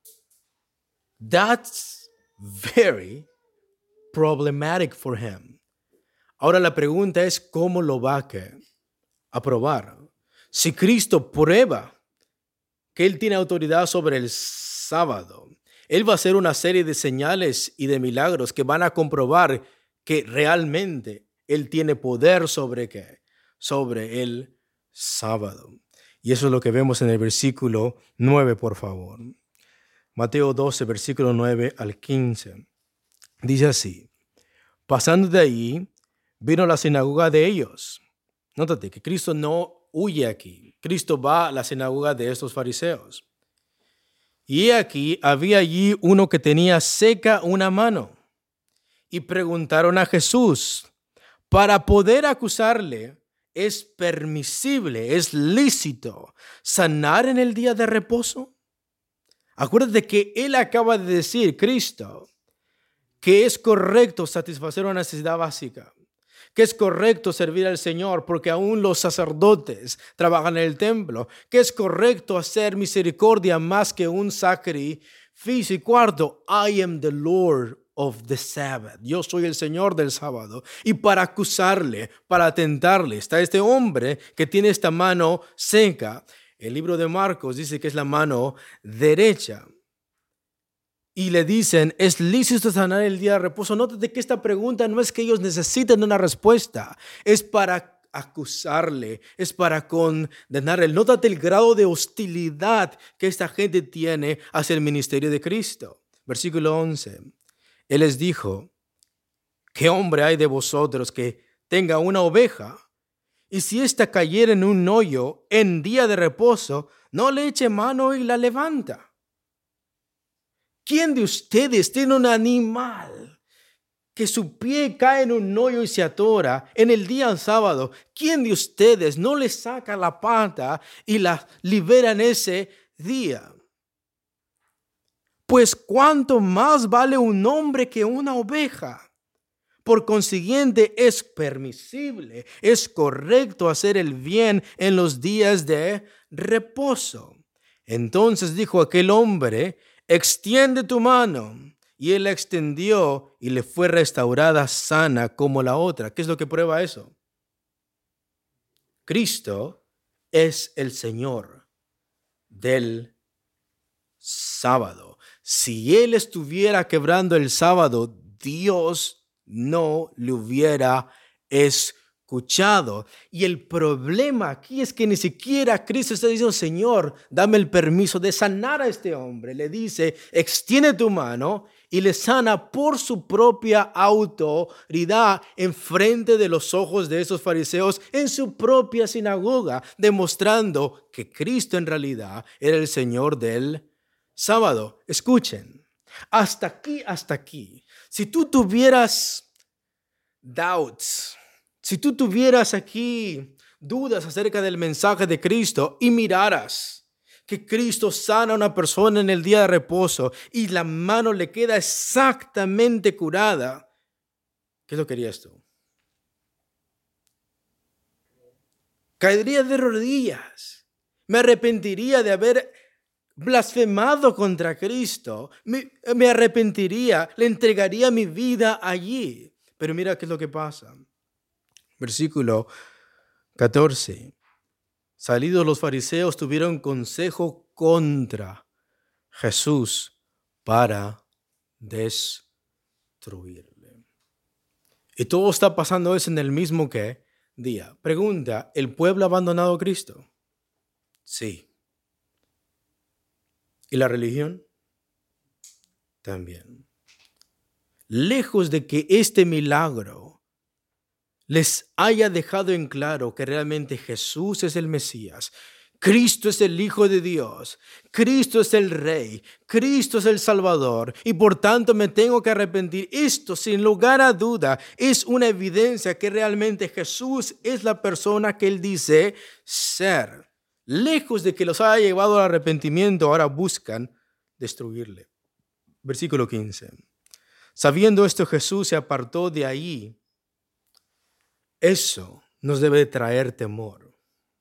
That's very problematic for him. Ahora la pregunta es cómo lo va a aprobar. Si Cristo prueba que Él tiene autoridad sobre el sábado, Él va a hacer una serie de señales y de milagros que van a comprobar que realmente Él tiene poder sobre ¿qué? Sobre el sábado. Y eso es lo que vemos en el versículo nueve, por favor. Mateo doce, versículo nueve al quince. Dice así: pasando de ahí, vino a la sinagoga de ellos. Nótate que Cristo no huye aquí. Cristo va a la sinagoga de estos fariseos. Y aquí había allí uno que tenía seca una mano. Y preguntaron a Jesús, para poder acusarle, ¿es permisible, es lícito sanar en el día de reposo? Acuérdate que él acaba de decir, Cristo, que es correcto satisfacer una necesidad básica, que es correcto servir al Señor porque aún los sacerdotes trabajan en el templo, que es correcto hacer misericordia más que un sacrificio. Y cuarto, I am the Lord of the Sabbath. Yo soy el Señor del sábado. Y para acusarle, para tentarle, está este hombre que tiene esta mano seca. El libro de Marcos dice que es la mano derecha. Y le dicen, ¿es lícito sanar el día de reposo? Nótate que esta pregunta no es que ellos necesiten una respuesta, es para acusarle, es para condenarle. Nótate el grado de hostilidad que esta gente tiene hacia el ministerio de Cristo. Versículo once. Él les dijo, ¿qué hombre hay de vosotros que tenga una oveja? Y si ésta cayera en un hoyo en día de reposo, no le eche mano y la levanta. ¿Quién de ustedes tiene un animal que su pie cae en un hoyo y se atora en el día del sábado? ¿Quién de ustedes no le saca la pata y la libera en ese día? Pues cuánto más vale un hombre que una oveja. Por consiguiente, es permisible, es correcto hacer el bien en los días de reposo. Entonces dijo aquel hombre, extiende tu mano. Y él la extendió y le fue restaurada sana como la otra. ¿Qué es lo que prueba eso? Cristo es el Señor del sábado. Si él estuviera quebrando el sábado, Dios no le hubiera escuchado. Y el problema aquí es que ni siquiera Cristo está diciendo, Señor, dame el permiso de sanar a este hombre. Le dice, extiende tu mano y le sana por su propia autoridad en frente de los ojos de esos fariseos en su propia sinagoga, demostrando que Cristo en realidad era el Señor del sábado. Escuchen, hasta aquí, hasta aquí. Si tú tuvieras doubts, si tú tuvieras aquí dudas acerca del mensaje de Cristo y miraras que Cristo sana a una persona en el día de reposo y la mano le queda exactamente curada, ¿qué es lo que harías tú? Caería de rodillas. Me arrepentiría de haber blasfemado contra Cristo. Me, me arrepentiría, le entregaría mi vida allí. Pero mira qué es lo que pasa. Versículo catorce. Salidos los fariseos tuvieron consejo contra Jesús para destruirle. Y todo está pasando eso en el mismo ¿qué? Día. Pregunta, ¿el pueblo ha abandonado a Cristo? Sí. ¿Y la religión? También. Lejos de que este milagro les haya dejado en claro que realmente Jesús es el Mesías, Cristo es el Hijo de Dios, Cristo es el Rey, Cristo es el Salvador y por tanto me tengo que arrepentir. Esto, sin lugar a duda, es una evidencia que realmente Jesús es la persona que Él dice ser. Lejos de que los haya llevado al arrepentimiento, ahora buscan destruirle. Versículo quince. Sabiendo esto, Jesús se apartó de ahí. Eso nos debe traer temor.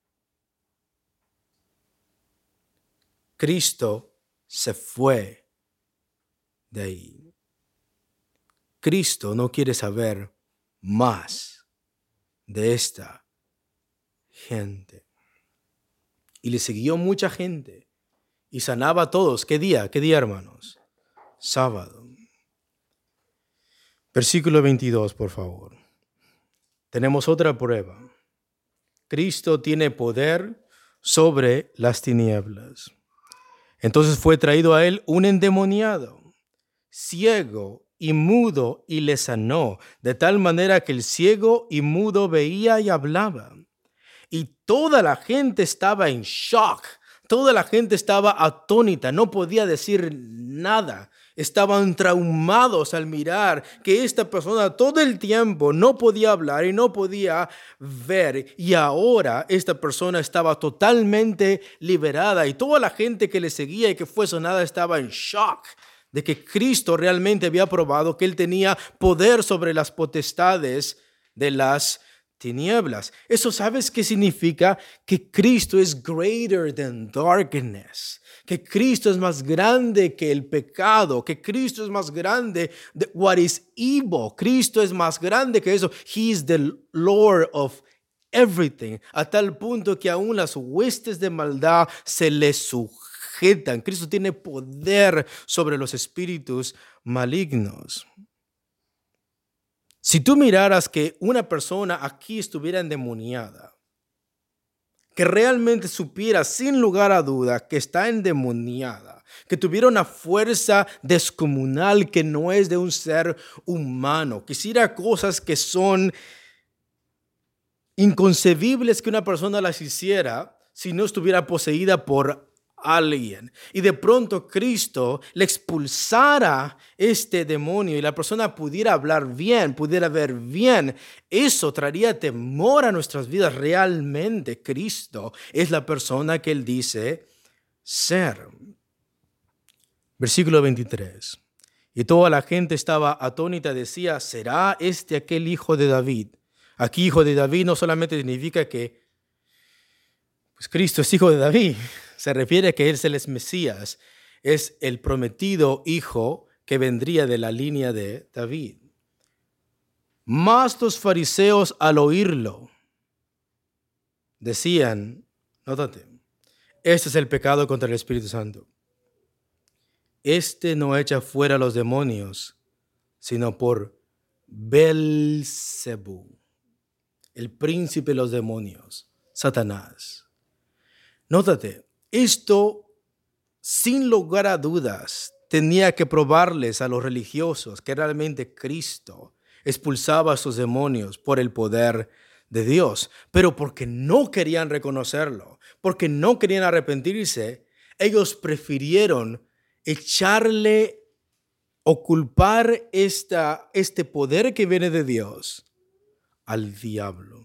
Cristo se fue de ahí. Cristo no quiere saber más de esta gente. Y le siguió mucha gente y sanaba a todos. ¿Qué día? ¿Qué día, hermanos? Sábado. Versículo veintidós, por favor. Tenemos otra prueba. Cristo tiene poder sobre las tinieblas. Entonces fue traído a él un endemoniado, ciego y mudo, y le sanó, de tal manera que el ciego y mudo veía y hablaba. y toda la gente estaba en shock. Toda la gente estaba atónita, no podía decir nada. Estaban traumados al mirar que esta persona todo el tiempo no podía hablar y no podía ver. Y ahora esta persona estaba totalmente liberada y toda la gente que le seguía y que fue sonada estaba en shock de que Cristo realmente había probado que él tenía poder sobre las potestades de las tinieblas. Eso, ¿sabes qué significa? Que Cristo es greater than darkness. Que Cristo es más grande que el pecado. Que Cristo es más grande de what is evil. Cristo es más grande que eso. He is the Lord of everything. A tal punto que aún las huestes de maldad se le sujetan. Cristo tiene poder sobre los espíritus malignos. Si tú miraras que una persona aquí estuviera endemoniada, que realmente supiera sin lugar a duda que está endemoniada, que tuviera una fuerza descomunal que no es de un ser humano, que hiciera cosas que son inconcebibles que una persona las hiciera si no estuviera poseída por alguien, y de pronto Cristo le expulsara este demonio y la persona pudiera hablar bien, pudiera ver bien, eso traería temor a nuestras vidas. Realmente Cristo es la persona que él dice ser. Versículo veintitrés. Y toda la gente estaba atónita, decía, ¿será este aquel hijo de David? Aquí hijo de David no solamente significa que pues, Cristo es hijo de David. Se refiere a que él es el Mesías, es el prometido hijo que vendría de la línea de David. Mas los fariseos al oírlo decían, nótate, este es el pecado contra el Espíritu Santo. Este no echa fuera a los demonios, sino por Belzebú, el príncipe de los demonios, Satanás. Nótate. Esto, sin lugar a dudas, tenía que probarles a los religiosos que realmente Cristo expulsaba a sus demonios por el poder de Dios. Pero porque no querían reconocerlo, porque no querían arrepentirse, ellos prefirieron echarle o culpar esta, este poder que viene de Dios al diablo.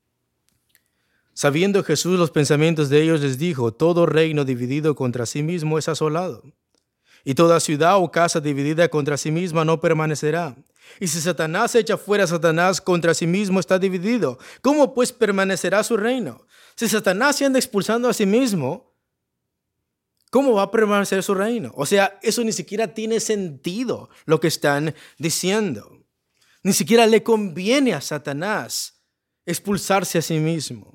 Sabiendo Jesús los pensamientos de ellos, les dijo, todo reino dividido contra sí mismo es asolado, y toda ciudad o casa dividida contra sí misma no permanecerá. Y si Satanás echa fuera a Satanás, contra sí mismo está dividido. ¿Cómo pues permanecerá su reino? Si Satanás se anda expulsando a sí mismo, ¿cómo va a permanecer su reino? O sea, eso ni siquiera tiene sentido lo que están diciendo. Ni siquiera le conviene a Satanás expulsarse a sí mismo.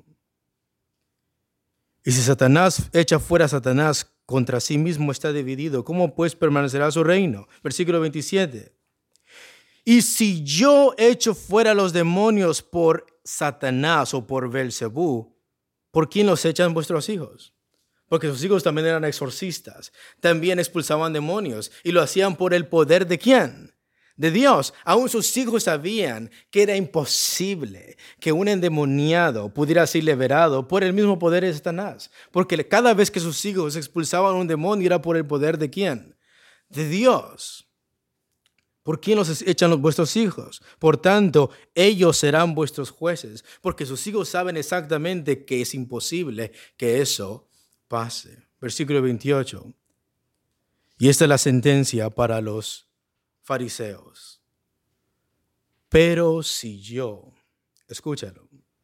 Y si Satanás echa fuera a Satanás, contra sí mismo está dividido. ¿Cómo pues permanecerá su reino? Versículo veintisiete. Y si yo echo fuera los demonios por Satanás o por Belzebú, ¿por quién los echan vuestros hijos? Porque sus hijos también eran exorcistas. También expulsaban demonios. ¿Y lo hacían por el poder de quién? De Dios. Aún sus hijos sabían que era imposible que un endemoniado pudiera ser liberado por el mismo poder de Satanás. Porque cada vez que sus hijos expulsaban un demonio era por el poder de quién? De Dios. ¿Por quién los echan los vuestros hijos? Por tanto, ellos serán vuestros jueces. Porque sus hijos saben exactamente que es imposible que eso pase. Versículo veintiocho. Y esta es la sentencia para los fariseos. Pero si yo, escúchalo,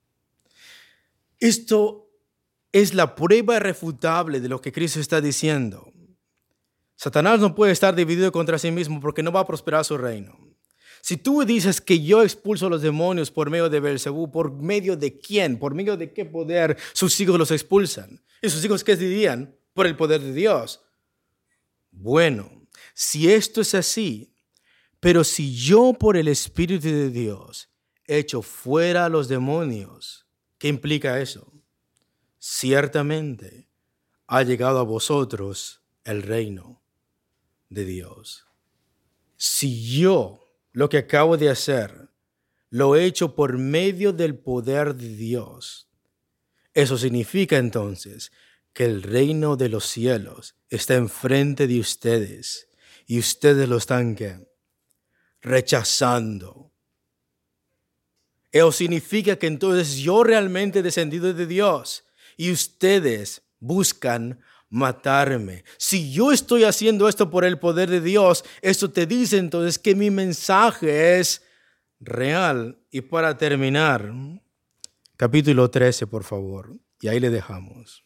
esto es la prueba irrefutable de lo que Cristo está diciendo. Satanás no puede estar dividido contra sí mismo porque no va a prosperar su reino. Si tú dices que yo expulso a los demonios por medio de Belzebú, ¿por medio de quién? ¿Por medio de qué poder sus hijos los expulsan? ¿Y sus hijos qué dirían? Por el poder de Dios. Bueno, si esto es así, pero si yo por el Espíritu de Dios echo fuera a los demonios, ¿qué implica eso? Ciertamente ha llegado a vosotros el reino de Dios. Si yo lo que acabo de hacer lo he hecho por medio del poder de Dios, Eso significa entonces que el reino de los cielos está enfrente de ustedes y ustedes lo están ¿qué? Rechazando. Eso significa que entonces yo realmente he descendido de Dios y ustedes buscan matarme. Si yo estoy haciendo esto por el poder de Dios, esto te dice entonces que mi mensaje es real. Y para terminar, capítulo trece, por favor, y ahí le dejamos.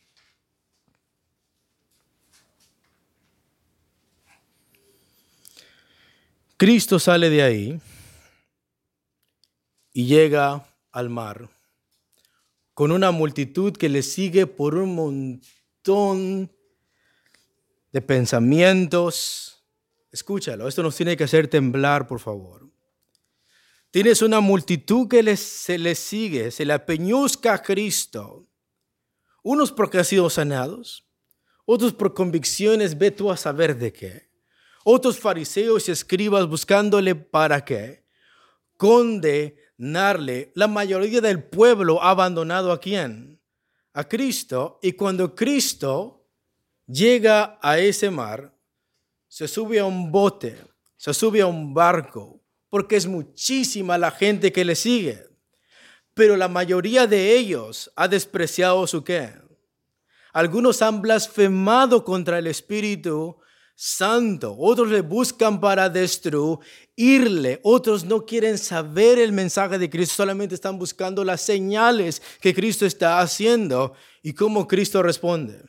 Cristo sale de ahí y llega al mar con una multitud que le sigue por un montón de pensamientos. Escúchalo, esto nos tiene que hacer temblar, por favor. Tienes una multitud que les, se le sigue, se le apeñusca a Cristo. Unos porque han sido sanados, otros por convicciones, ve tú a saber de qué. Otros fariseos y escribas buscándole para qué. Condenarle. La mayoría del pueblo ha abandonado a quién? A Cristo. Y cuando Cristo llega a ese mar, se sube a un bote, se sube a un barco, porque es muchísima la gente que le sigue. Pero la mayoría de ellos ha despreciado su qué. Algunos han blasfemado contra el Espíritu Santo. Otros le buscan para destruirle. Otros no quieren saber el mensaje de Cristo. Solamente están buscando las señales que Cristo está haciendo. ¿Y cómo Cristo responde?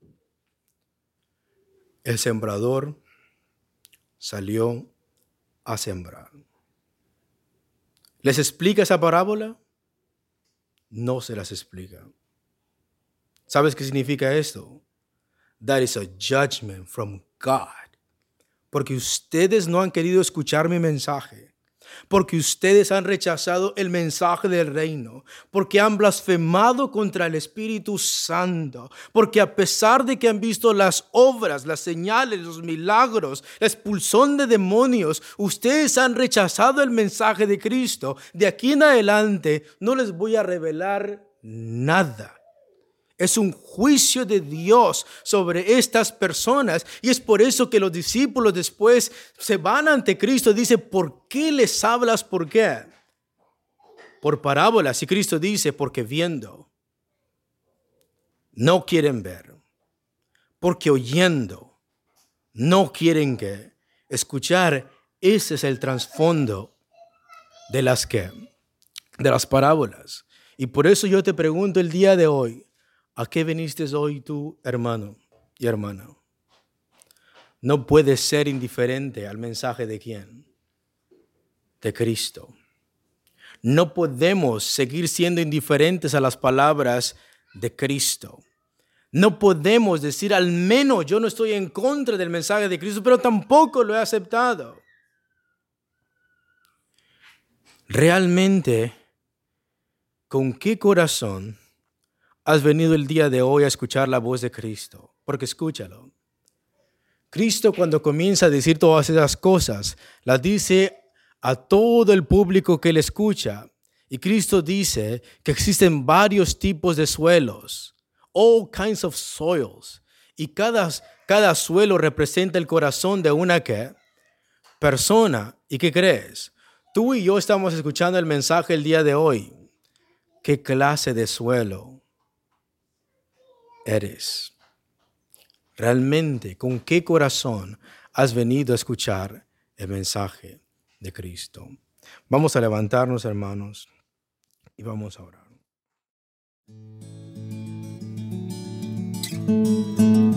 El sembrador salió a sembrar. ¿Les explica esa parábola? No se las explica. ¿Sabes qué significa esto? That is a judgment from God. Porque ustedes no han querido escuchar mi mensaje. Porque ustedes han rechazado el mensaje del reino. Porque han blasfemado contra el Espíritu Santo. Porque a pesar de que han visto las obras, las señales, los milagros, la expulsión de demonios, ustedes han rechazado el mensaje de Cristo. De aquí en adelante no les voy a revelar nada. Es un juicio de Dios sobre estas personas. Y es por eso que los discípulos después se van ante Cristo y dicen, ¿por qué les hablas? ¿Por qué? Por parábolas. Y Cristo dice, porque viendo no quieren ver. Porque oyendo no quieren que escuchar. Ese es el trasfondo de las que, de las parábolas. Y por eso yo te pregunto el día de hoy, ¿a qué viniste hoy tú, hermano y hermana? No puedes ser indiferente al mensaje de quién? De Cristo. No podemos seguir siendo indiferentes a las palabras de Cristo. No podemos decir, al menos yo no estoy en contra del mensaje de Cristo, pero tampoco lo he aceptado. Realmente, ¿con qué corazón has venido el día de hoy a escuchar la voz de Cristo? Porque escúchalo. Cristo, cuando comienza a decir todas esas cosas, las dice a todo el público que le escucha. Y Cristo dice que existen varios tipos de suelos. All kinds of soils. Y cada, cada suelo representa el corazón de una ¿qué? Persona. ¿Y qué crees? Tú y yo estamos escuchando el mensaje el día de hoy. ¿Qué clase de suelo eres? Realmente, ¿con qué corazón has venido a escuchar el mensaje de Cristo? Vamos a levantarnos, hermanos, y vamos a orar.